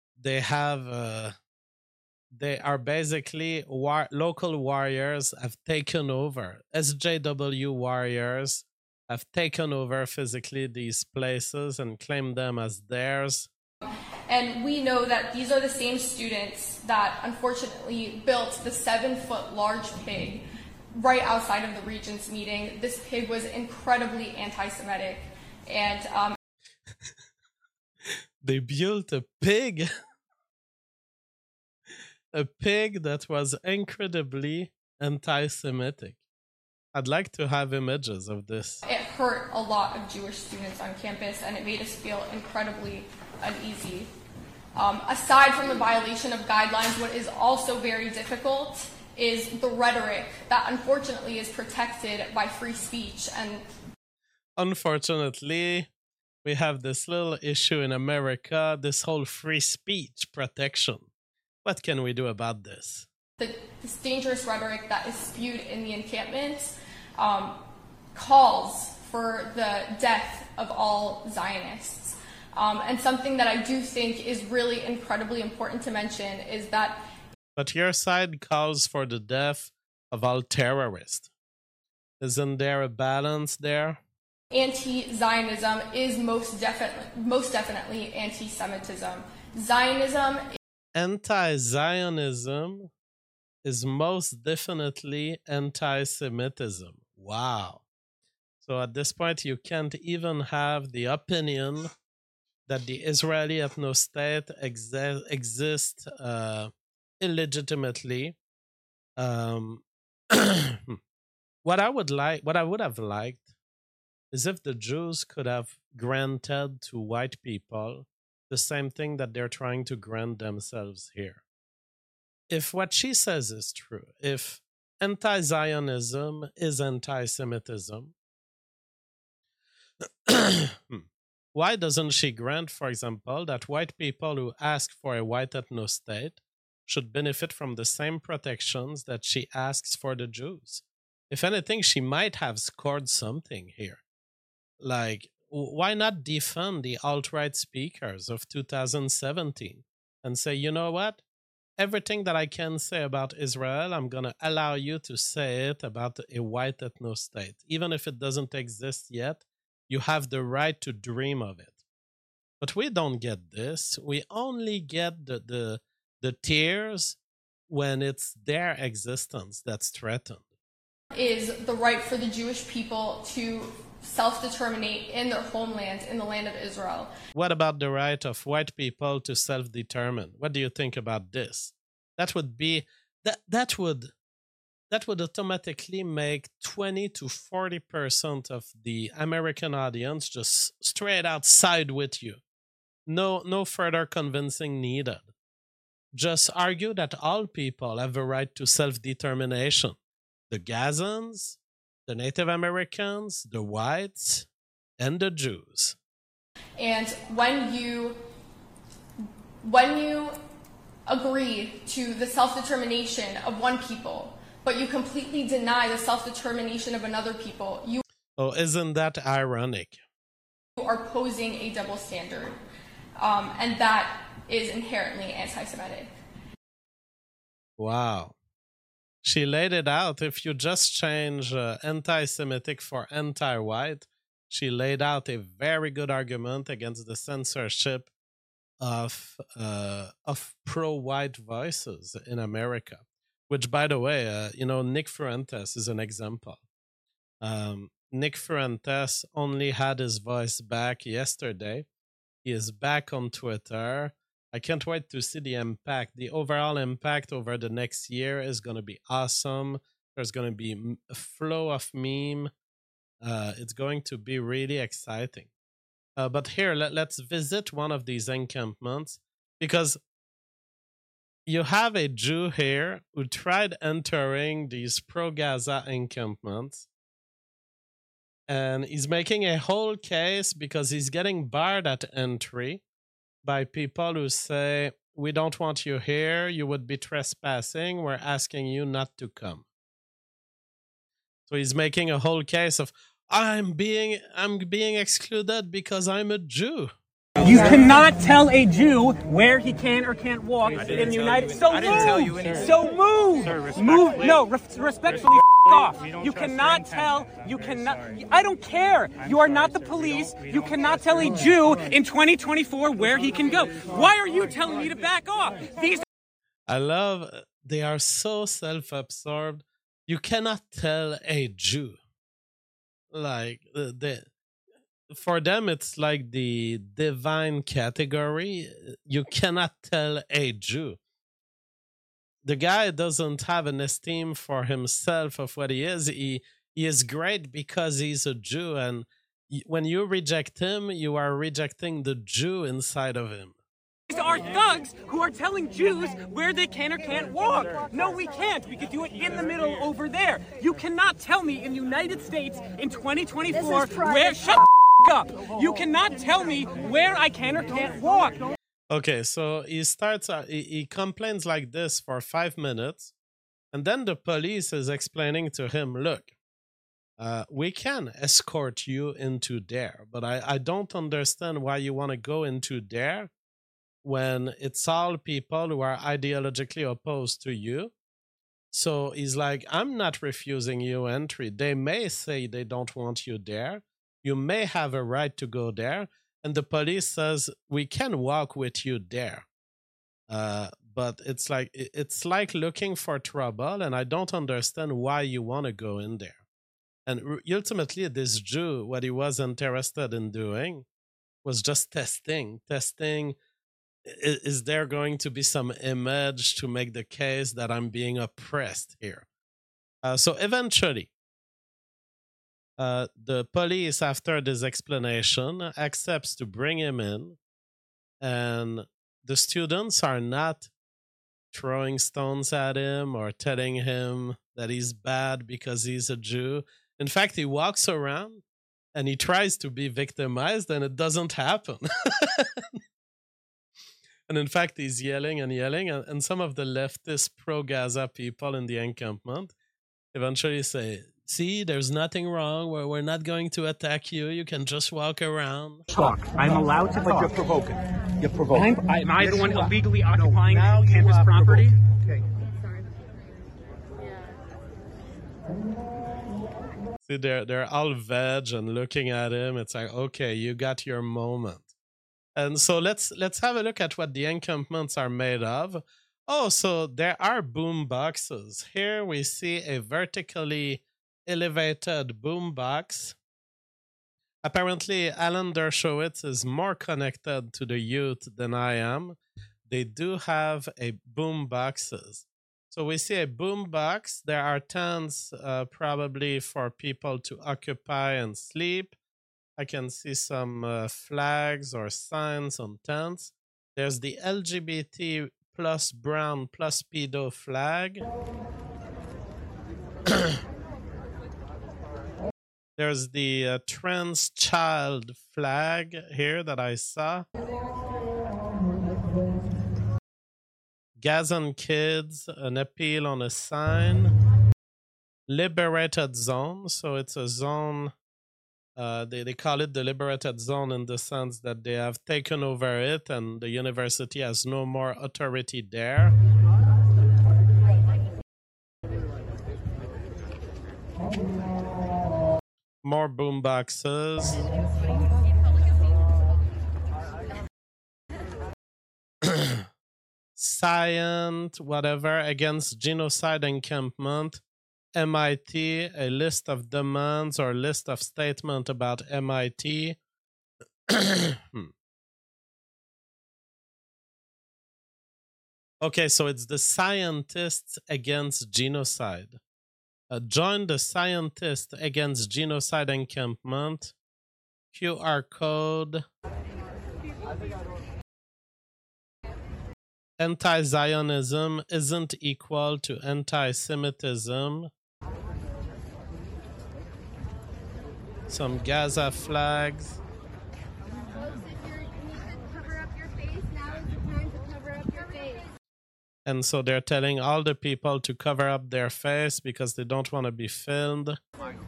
basically local warriors have taken over. SJW warriors have taken over physically these places and claimed them as theirs. And we know that these are the same students that unfortunately built the 7-foot large pig right outside of the Regents meeting. This pig was incredibly anti-Semitic. And they built a pig. A pig that was incredibly anti-Semitic. I'd like to have images of this. It hurt a lot of Jewish students on campus, and it made us feel incredibly uneasy. Aside from the violation of guidelines, what is also very difficult is the rhetoric that unfortunately is protected by free speech. And unfortunately, we have this little issue in America, this whole free speech protection. What can we do about this? this dangerous rhetoric that is spewed in the encampment calls for the death of all Zionists. And something that I do think is really incredibly important to mention is that... But your side calls for the death of all terrorists. Isn't there a balance there? Anti-Zionism is most definitely anti-Semitism. Zionism... Anti-Zionism is most definitely anti-Semitism. Wow. So at this point, you can't even have the opinion that the Israeli ethno-state exists illegitimately. What I would have liked is if the Jews could have granted to white people the same thing that they're trying to grant themselves here. If what she says is true, if anti-Zionism is anti-Semitism, why doesn't she grant, for example, that white people who ask for a white ethno-state should benefit from the same protections that she asks for the Jews? If anything, she might have scored something here. Like, why not defend the alt-right speakers of 2017 and say, you know what? Everything that I can say about Israel, I'm going to allow you to say it about a white ethno-state. Even if it doesn't exist yet, you have the right to dream of it. But we don't get this. We only get the tears when it's their existence that's threatened. Is the right for the Jewish people to self-determinate in their homeland, in the land of Israel. What about the right of white people to self-determine? What do you think about this? That would be that would automatically make 20 to 40% of the American audience just straight out side with you. No further convincing needed. Just argue that all people have a right to self-determination. The Gazans, the Native Americans, the whites, and the Jews. And when you agree to the self-determination of one people, but you completely deny the self-determination of another people, you isn't that ironic? You are posing a double standard, and that is inherently anti-Semitic. Wow. She laid it out. If you just change anti-Semitic for anti-white, she laid out a very good argument against the censorship of pro-white voices in America. Which, by the way, Nick Fuentes is an example. Nick Fuentes only had his voice back yesterday. He is back on Twitter. I can't wait to see the impact. The overall impact over the next year is going to be awesome. There's going to be a flow of meme. It's going to be really exciting. But here, let's visit one of these encampments, because you have a Jew here who tried entering these pro-Gaza encampments, and he's making a whole case because he's getting barred at entry by people who say, we don't want you here, you would be trespassing, we're asking you not to come. So he's making a whole case of, I'm being excluded because I'm a Jew. You cannot tell a Jew where he can or can't walk in the United States. So move. No, respectfully off. You cannot tell. You cannot. I don't care. You are not the police. You cannot tell a Jew in 2024 where he can go. Why are you telling me to back off? I love. They are so self-absorbed. You cannot tell a Jew. Like for them, it's like the divine category. You cannot tell a Jew. The guy doesn't have an esteem for himself of what he is. He is great because he's a Jew. And when you reject him, you are rejecting the Jew inside of him. These are thugs who are telling Jews where they can or can't walk. No, we can't. We could do it in the middle over there. You cannot tell me in the United States in 2024 where... Shut the up. You cannot tell me where I can or can't walk. Okay, so he starts, he complains like this for 5 minutes. And then the police is explaining to him, look, we can escort you into there, but I don't understand why you want to go into there when it's all people who are ideologically opposed to you. So he's like, I'm not refusing you entry. They may say they don't want you there. You may have a right to go there. And the police says, we can walk with you there. But it's like looking for trouble, and I don't understand why you want to go in there. And ultimately, this Jew, what he was interested in doing was just testing. Is there going to be some image to make the case that I'm being oppressed here? So eventually, the police, after this explanation, accepts to bring him in, and the students are not throwing stones at him or telling him that he's bad because he's a Jew. In fact, he walks around and he tries to be victimized, and it doesn't happen. And in fact, he's yelling and yelling, and some of the leftist pro-Gaza people in the encampment eventually say, see, there's nothing wrong. We're not going to attack you. You can just walk around. Talk. I'm allowed to talk. But you're provoking. You're provoking. Am I the one illegally occupying campus property? Okay. See, they're all veg and looking at him. It's like, okay, you got your moment. And so let's have a look at what the encampments are made of. Oh, so there are boom boxes. Here we see a vertically elevated boom box. Apparently, Alan Dershowitz is more connected to the youth than I am. They do have a boom boxes. So we see a boom box. There are tents probably for people to occupy and sleep. I can see some flags or signs on tents. There's the LGBT plus brown plus pedo flag. There's the trans child flag here that I saw. Gazan kids, an appeal on a sign. Liberated zone, so it's a zone. They call it the liberated zone in the sense that they have taken over it and the university has no more authority there. More boom boxes. Scient, whatever, against genocide encampment. MIT, a list of demands or list of statement about MIT. Okay, so it's the Scientists Against Genocide. Join the Scientists Against Genocide encampment. QR code. Anti-Zionism isn't equal to anti-Semitism. Some Gaza flags. And so they're telling all the people to cover up their face because they don't want to be filmed. If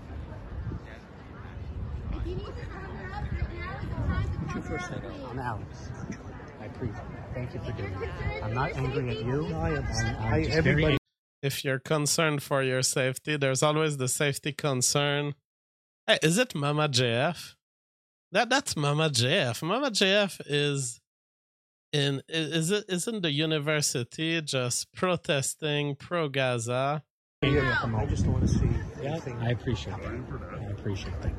you need to cover up right now, it's time to cover up. I'm Alex. I appreciate it. Thank you for doing it. I'm not angry at you. I'm just very... If you're concerned for your safety, there's always the safety concern. Hey, is it Mama JF? That's Mama JF. Mama JF is in the university just protesting pro-Gaza. I just want to see. Yeah, I appreciate it. I appreciate it.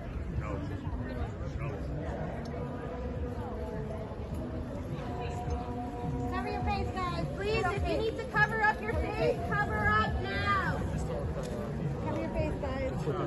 Cover your face, guys. Please, if you need to cover up your face, cover up now. Cover your face, guys.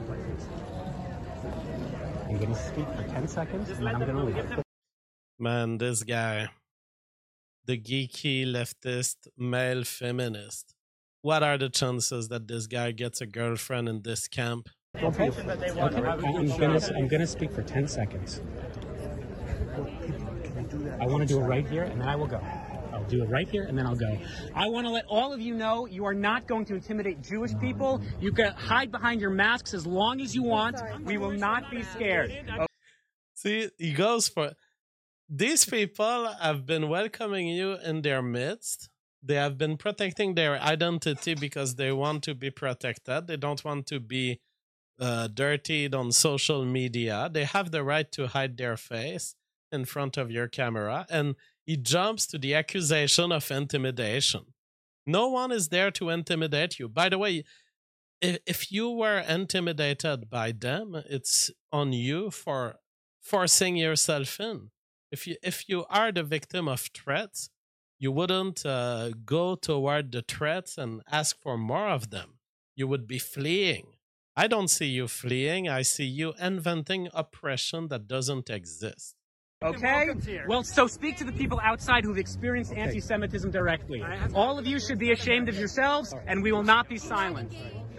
I'm going to speak for 10 seconds, and then I'm going to leave. Man, this guy. The geeky leftist male feminist. What are the chances that this guy gets a girlfriend in this camp? Okay. I'm gonna speak for 10 seconds. I want to do it right here, and then I will go. I'll do it right here, and then I'll go. I want to let all of you know you are not going to intimidate Jewish people. You can hide behind your masks as long as you want. We will not be scared. Okay. See, he goes for... These people have been welcoming you in their midst. They have been protecting their identity because they want to be protected. They don't want to be dirtied on social media. They have the right to hide their face in front of your camera. And he jumps to the accusation of intimidation. No one is there to intimidate you. By the way, if you were intimidated by them, it's on you for forcing yourself in. If you are the victim of threats, you wouldn't go toward the threats and ask for more of them. You would be fleeing. I don't see you fleeing. I see you inventing oppression that doesn't exist. Okay? Well, so speak to the people outside who've experienced anti-Semitism directly. All of you should be ashamed of yourselves, and we will not be silent.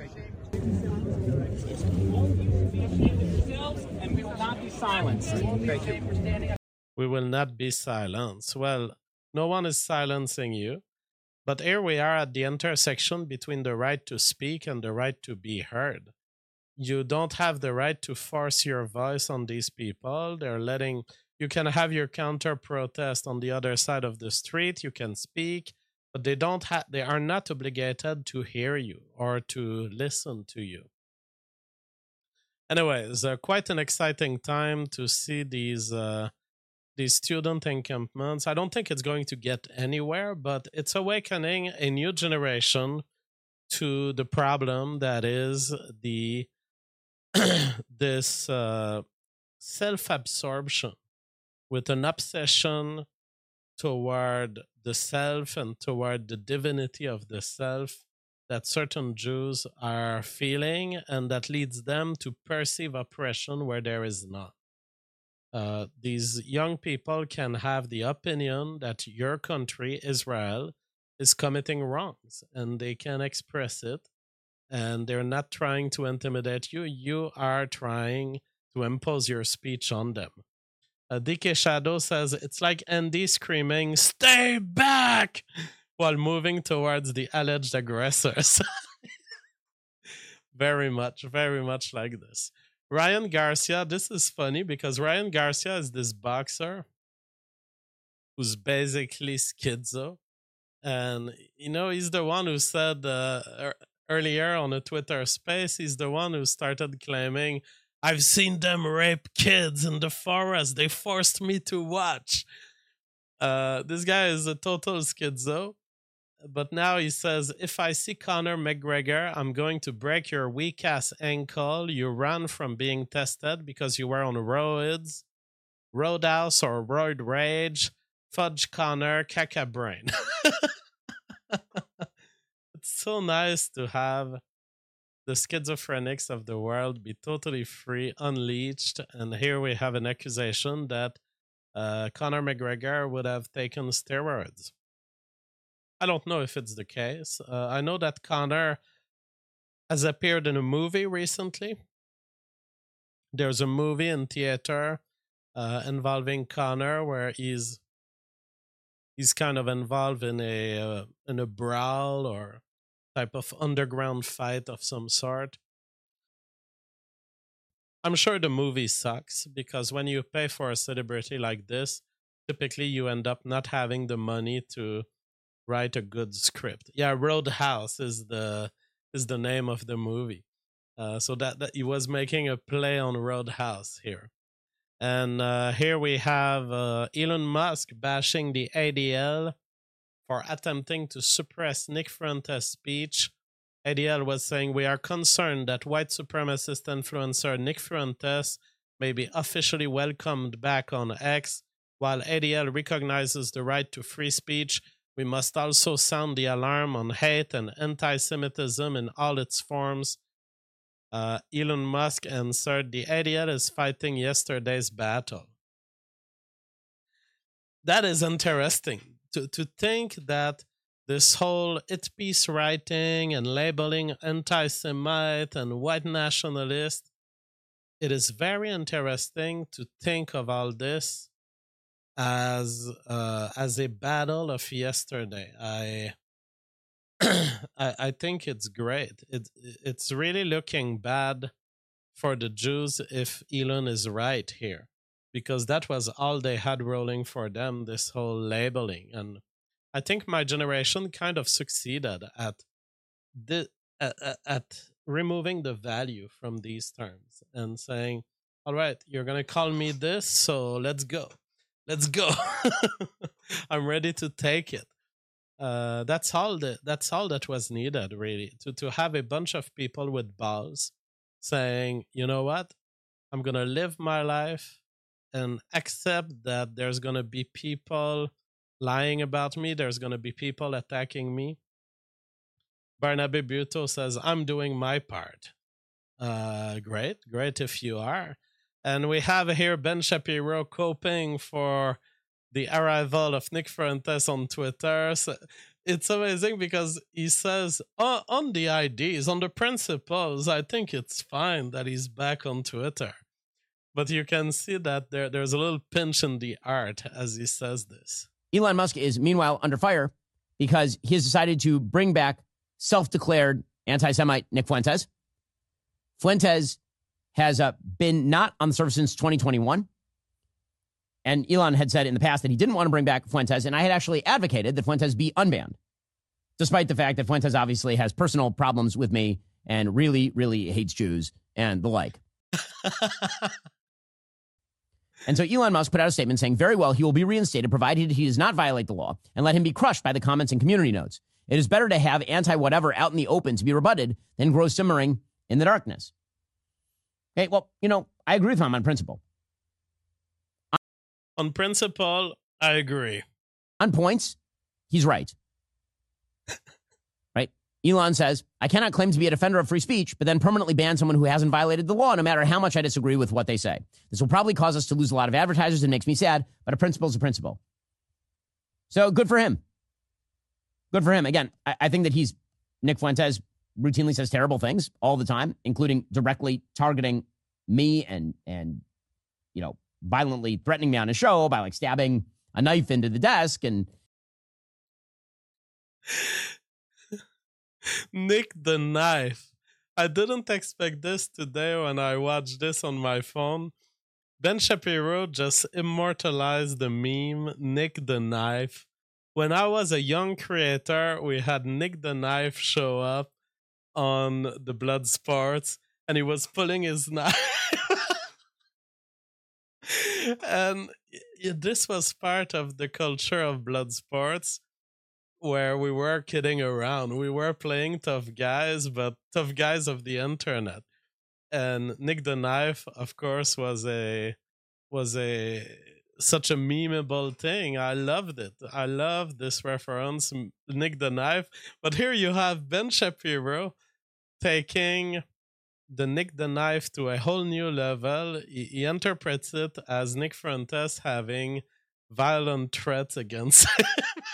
And we will not be silenced. We will not be silenced. Well, no one is silencing you. But here we are at the intersection between the right to speak and the right to be heard. You don't have the right to force your voice on these people. You can have your counter protest on the other side of the street. You can speak, but they are not obligated to hear you or to listen to you. Anyway, it's quite an exciting time to see these student encampments. I don't think it's going to get anywhere, but it's awakening a new generation to the problem that is this self-absorption with an obsession toward the self and toward the divinity of the self that certain Jews are feeling, and that leads them to perceive oppression where there is none. These young people can have the opinion that your country, Israel, is committing wrongs, and they can express it, and they're not trying to intimidate you. You are trying to impose your speech on them. DK Shadow says, it's like Andy screaming, "Stay back!" while moving towards the alleged aggressors. very much like this. Ryan Garcia, this is funny because Ryan Garcia is this boxer who's basically schizo. And, he's the one who said earlier on a Twitter space, he's the one who started claiming, "I've seen them rape kids in the forest. They forced me to watch." This guy is a total schizo. But now he says, "If I see Conor McGregor, I'm going to break your weak-ass ankle. You ran from being tested because you were on roids, Roadhouse or Roid Rage, Fudge Conor, caca brain." It's so nice to have the schizophrenics of the world be totally free, unleashed. And here we have an accusation that Conor McGregor would have taken steroids. I don't know if it's the case. I know that Conor has appeared in a movie recently. There's a movie in theater involving Conor where he's kind of involved in a brawl or type of underground fight of some sort. I'm sure the movie sucks because when you pay for a celebrity like this, typically you end up not having the money to write a good script. Yeah, Roadhouse is the name of the movie. So that he was making a play on Roadhouse here. And here we have Elon Musk bashing the ADL for attempting to suppress Nick Fuentes' speech. ADL was saying, "We are concerned that white supremacist influencer Nick Fuentes may be officially welcomed back on X. While ADL recognizes the right to free speech, we must also sound the alarm on hate and anti-Semitism in all its forms." Elon Musk answered, "The ADL is fighting yesterday's battle." That is interesting, to think that this whole it piece writing and labeling anti-Semite and white nationalist, it is very interesting to think of all this as a battle of yesterday. I think it's great. It's really looking bad for the Jews if Elon is right here, because that was all they had rolling for them, this whole labeling. And I think my generation kind of succeeded at removing the value from these terms and saying, all right, you're going to call me this, so let's go. I'm ready to take it. That's all that was needed, really, to have a bunch of people with balls saying, you know what, I'm going to live my life and accept that there's going to be people lying about me. There's going to be people attacking me. Barnabe Buto says, I'm doing my part. Great if you are. And we have here Ben Shapiro coping for the arrival of Nick Fuentes on Twitter. So it's amazing because he says, on the IDs, on the principles, I think it's fine that he's back on Twitter. But you can see that there's a little pinch in the art as he says this. Elon Musk is, meanwhile, under fire because he has decided to bring back self-declared anti-Semite Nick Fuentes. Fuentes has been not on the surface since 2021. And Elon had said in the past that he didn't want to bring back Fuentes, and I had actually advocated that Fuentes be unbanned, despite the fact that Fuentes obviously has personal problems with me and really, really hates Jews and the like. And so Elon Musk put out a statement saying, very well, he will be reinstated provided he does not violate the law, and let him be crushed by the comments and community notes. It is better to have anti-whatever out in the open to be rebutted than grow simmering in the darkness. Okay, well, I agree with him on principle. On principle, I agree. On points, he's right. Right? Elon says, I cannot claim to be a defender of free speech, but then permanently ban someone who hasn't violated the law, no matter how much I disagree with what they say. This will probably cause us to lose a lot of advertisers and makes me sad, but a principle is a principle. So good for him. Good for him. Again, I think that Nick Fuentes routinely says terrible things all the time, including directly targeting me and violently threatening me on a show by stabbing a knife into the desk. And Nick the Knife. I didn't expect this today when I watched this on my phone. Ben Shapiro just immortalized the meme Nick the Knife. When I was a young creator, we had Nick the Knife show up on the Blood Sports, and he was pulling his knife. And this was part of the culture of Blood Sports, where we were kidding around. We were playing tough guys, but tough guys of the internet. And Nick the Knife, of course, was such a memeable thing. I loved it. I love this reference, Nick the Knife. But here you have Ben Shapiro taking the Nick the Knife to a whole new level. He interprets it as Nick Fuentes having violent threats against him.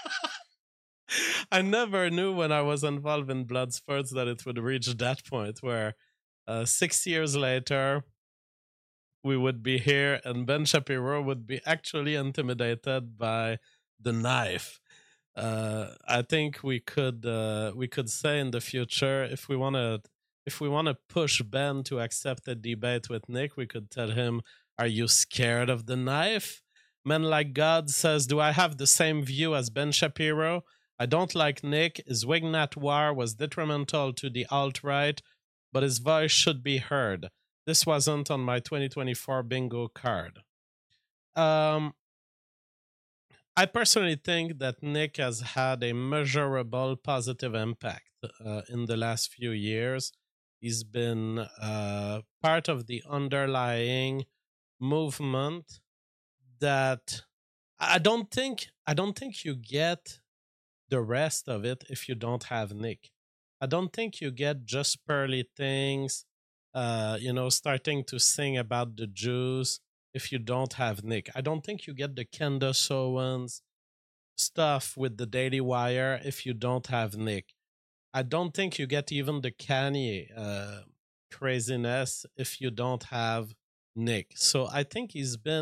I never knew when I was involved in Blood Sports that it would reach that point where 6 years later, we would be here and Ben Shapiro would be actually intimidated by the knife. I think we could say in the future, if we want to push Ben to accept a debate with Nick, we could tell him, are you scared of the knife? Men Like God says, do I have the same view as Ben Shapiro? I don't like Nick. His Wignat War was detrimental to the alt-right, but his voice should be heard. This wasn't on my 2024 bingo card. I personally think that Nick has had a measurable positive impact in the last few years. He's been part of the underlying movement that I don't think you get the rest of it if you don't have Nick. I don't think you get just pearly things, starting to sing about the Jews if you don't have Nick. I don't think you get the Candace Owens stuff with the Daily Wire if you don't have Nick. I don't think you get even the Kanye craziness if you don't have Nick. So I think he's been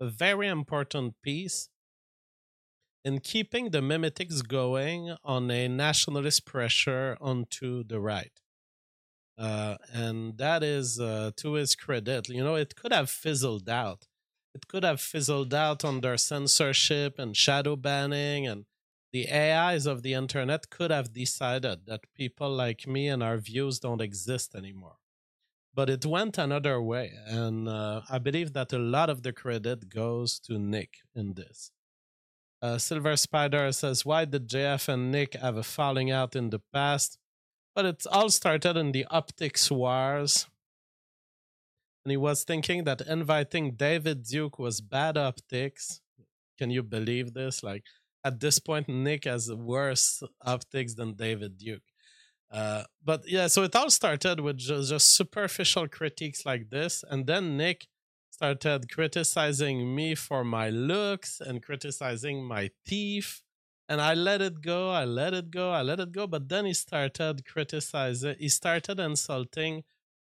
a very important piece in keeping the memetics going on a nationalist pressure onto the right. And that is to his credit. You know, it could have fizzled out. It could have fizzled out under censorship and shadow banning, and the AIs of the internet could have decided that people like me and our views don't exist anymore. But it went another way, and I believe that a lot of the credit goes to Nick in this. Silver Spider says, why did JF and Nick have a falling out in the past? But it all started in the optics wars. And he was thinking that inviting David Duke was bad optics. Can you believe this? Like, at this point, Nick has worse optics than David Duke. But yeah, so it all started with just superficial critiques like this. And then Nick started criticizing me for my looks and criticizing my teeth. And I let it go, I let it go. But then he started criticizing, he started insulting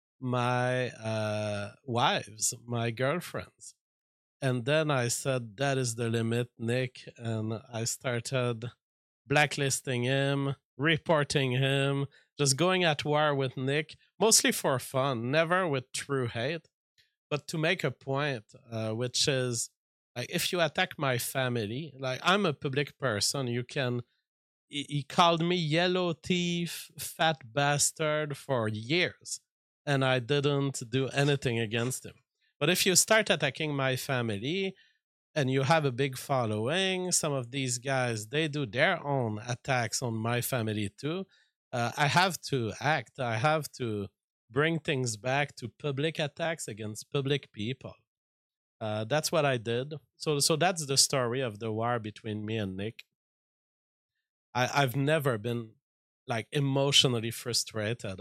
my wives, my girlfriends. And then I said, that is the limit, Nick. And I started blacklisting him, reporting him, just going at war with Nick, mostly for fun, never with true hate, but to make a point, which is, like, if you attack my family, like, I'm a public person, you can, he called me yellow teeth, fat bastard for years, and I didn't do anything against him. But if you start attacking my family and you have a big following, some of these guys, they do their own attacks on my family too. I have to act. I have to bring things back to public attacks against public people. That's what I did. So that's the story of the war between me and Nick. I've never been like emotionally frustrated.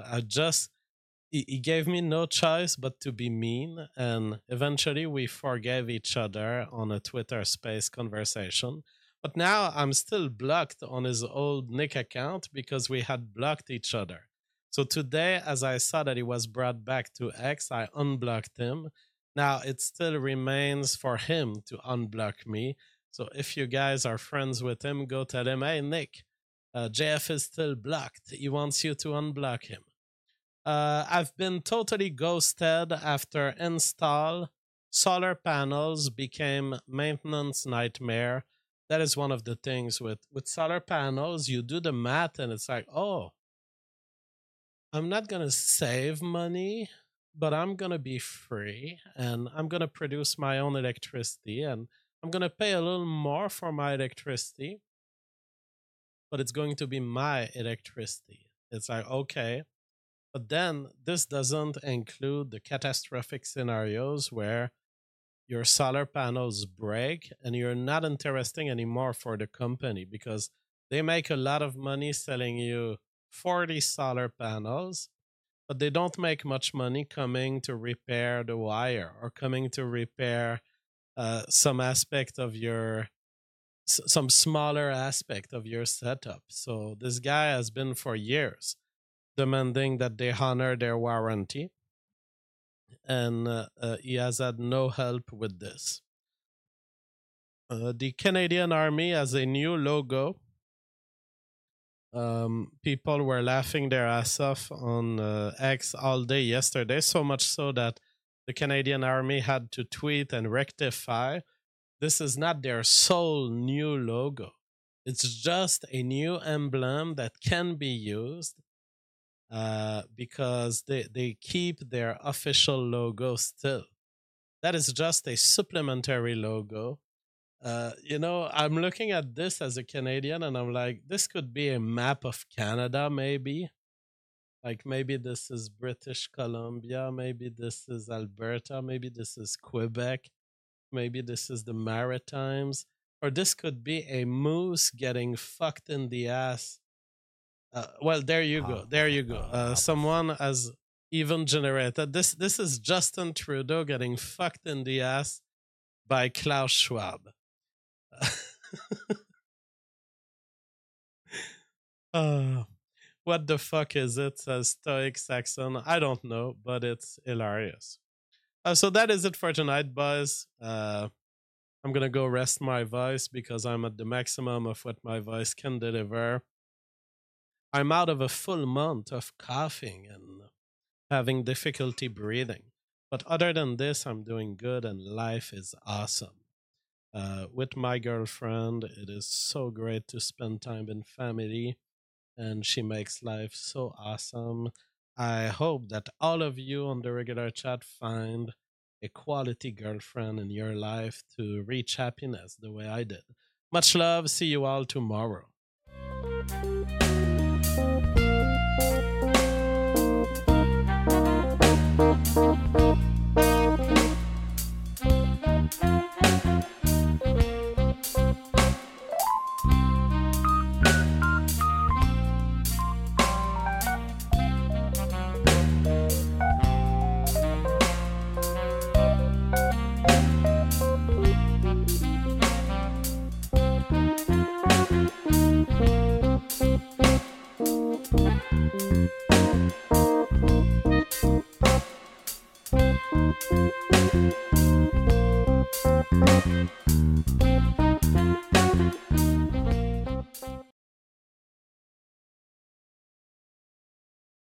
He gave me no choice but to be mean, and eventually we forgave each other on a Twitter space conversation. But now I'm still blocked on his old Nick account because we had blocked each other. So today, as I saw that he was brought back to X, I unblocked him. Now it still remains for him to unblock me. So if you guys are friends with him, go tell him, hey, Nick, JF is still blocked. He wants you to unblock him. I've been totally ghosted after install. Solar panels became maintenance nightmare. That is one of the things with solar panels. You do the math and it's like, oh, I'm not going to save money, but I'm going to be free and I'm going to produce my own electricity and I'm going to pay a little more for my electricity, but it's going to be my electricity. It's like, okay. But then this doesn't include the catastrophic scenarios where your solar panels break and you're not interesting anymore for the company because they make a lot of money selling you 40 solar panels, but they don't make much money coming to repair the wire or coming to repair some aspect of your, some smaller aspect of your setup. So this guy has been for years demanding that they honor their warranty, and he has had no help with this. The Canadian Army has a new logo. People were laughing their ass off on X all day yesterday, so much so that the Canadian Army had to tweet and rectify. This is not their sole new logo. It's just a new emblem that can be used because they keep their official logo still. That is just a supplementary logo. You know, I'm looking at this as a Canadian and I'm like, this could be a map of Canada, maybe. Like maybe this is British Columbia, maybe this is Alberta, maybe this is Quebec, maybe this is the Maritimes, or this could be a moose getting fucked in the ass. Well, there you go. There you go. Someone has even generated this. This is Justin Trudeau getting fucked in the ass by Klaus Schwab. What the fuck is it? Says Stoic Saxon. I don't know, but it's hilarious. So that is it for tonight, boys. I'm going to go rest my voice because I'm at the maximum of what my voice can deliver. I'm out of a full month of coughing and having difficulty breathing. But other than this, I'm doing good and life is awesome. With my girlfriend, it is so great to spend time in family, and she makes life so awesome. I hope that all of you on the regular chat find a quality girlfriend in your life to reach happiness the way I did. Much love. See you all tomorrow.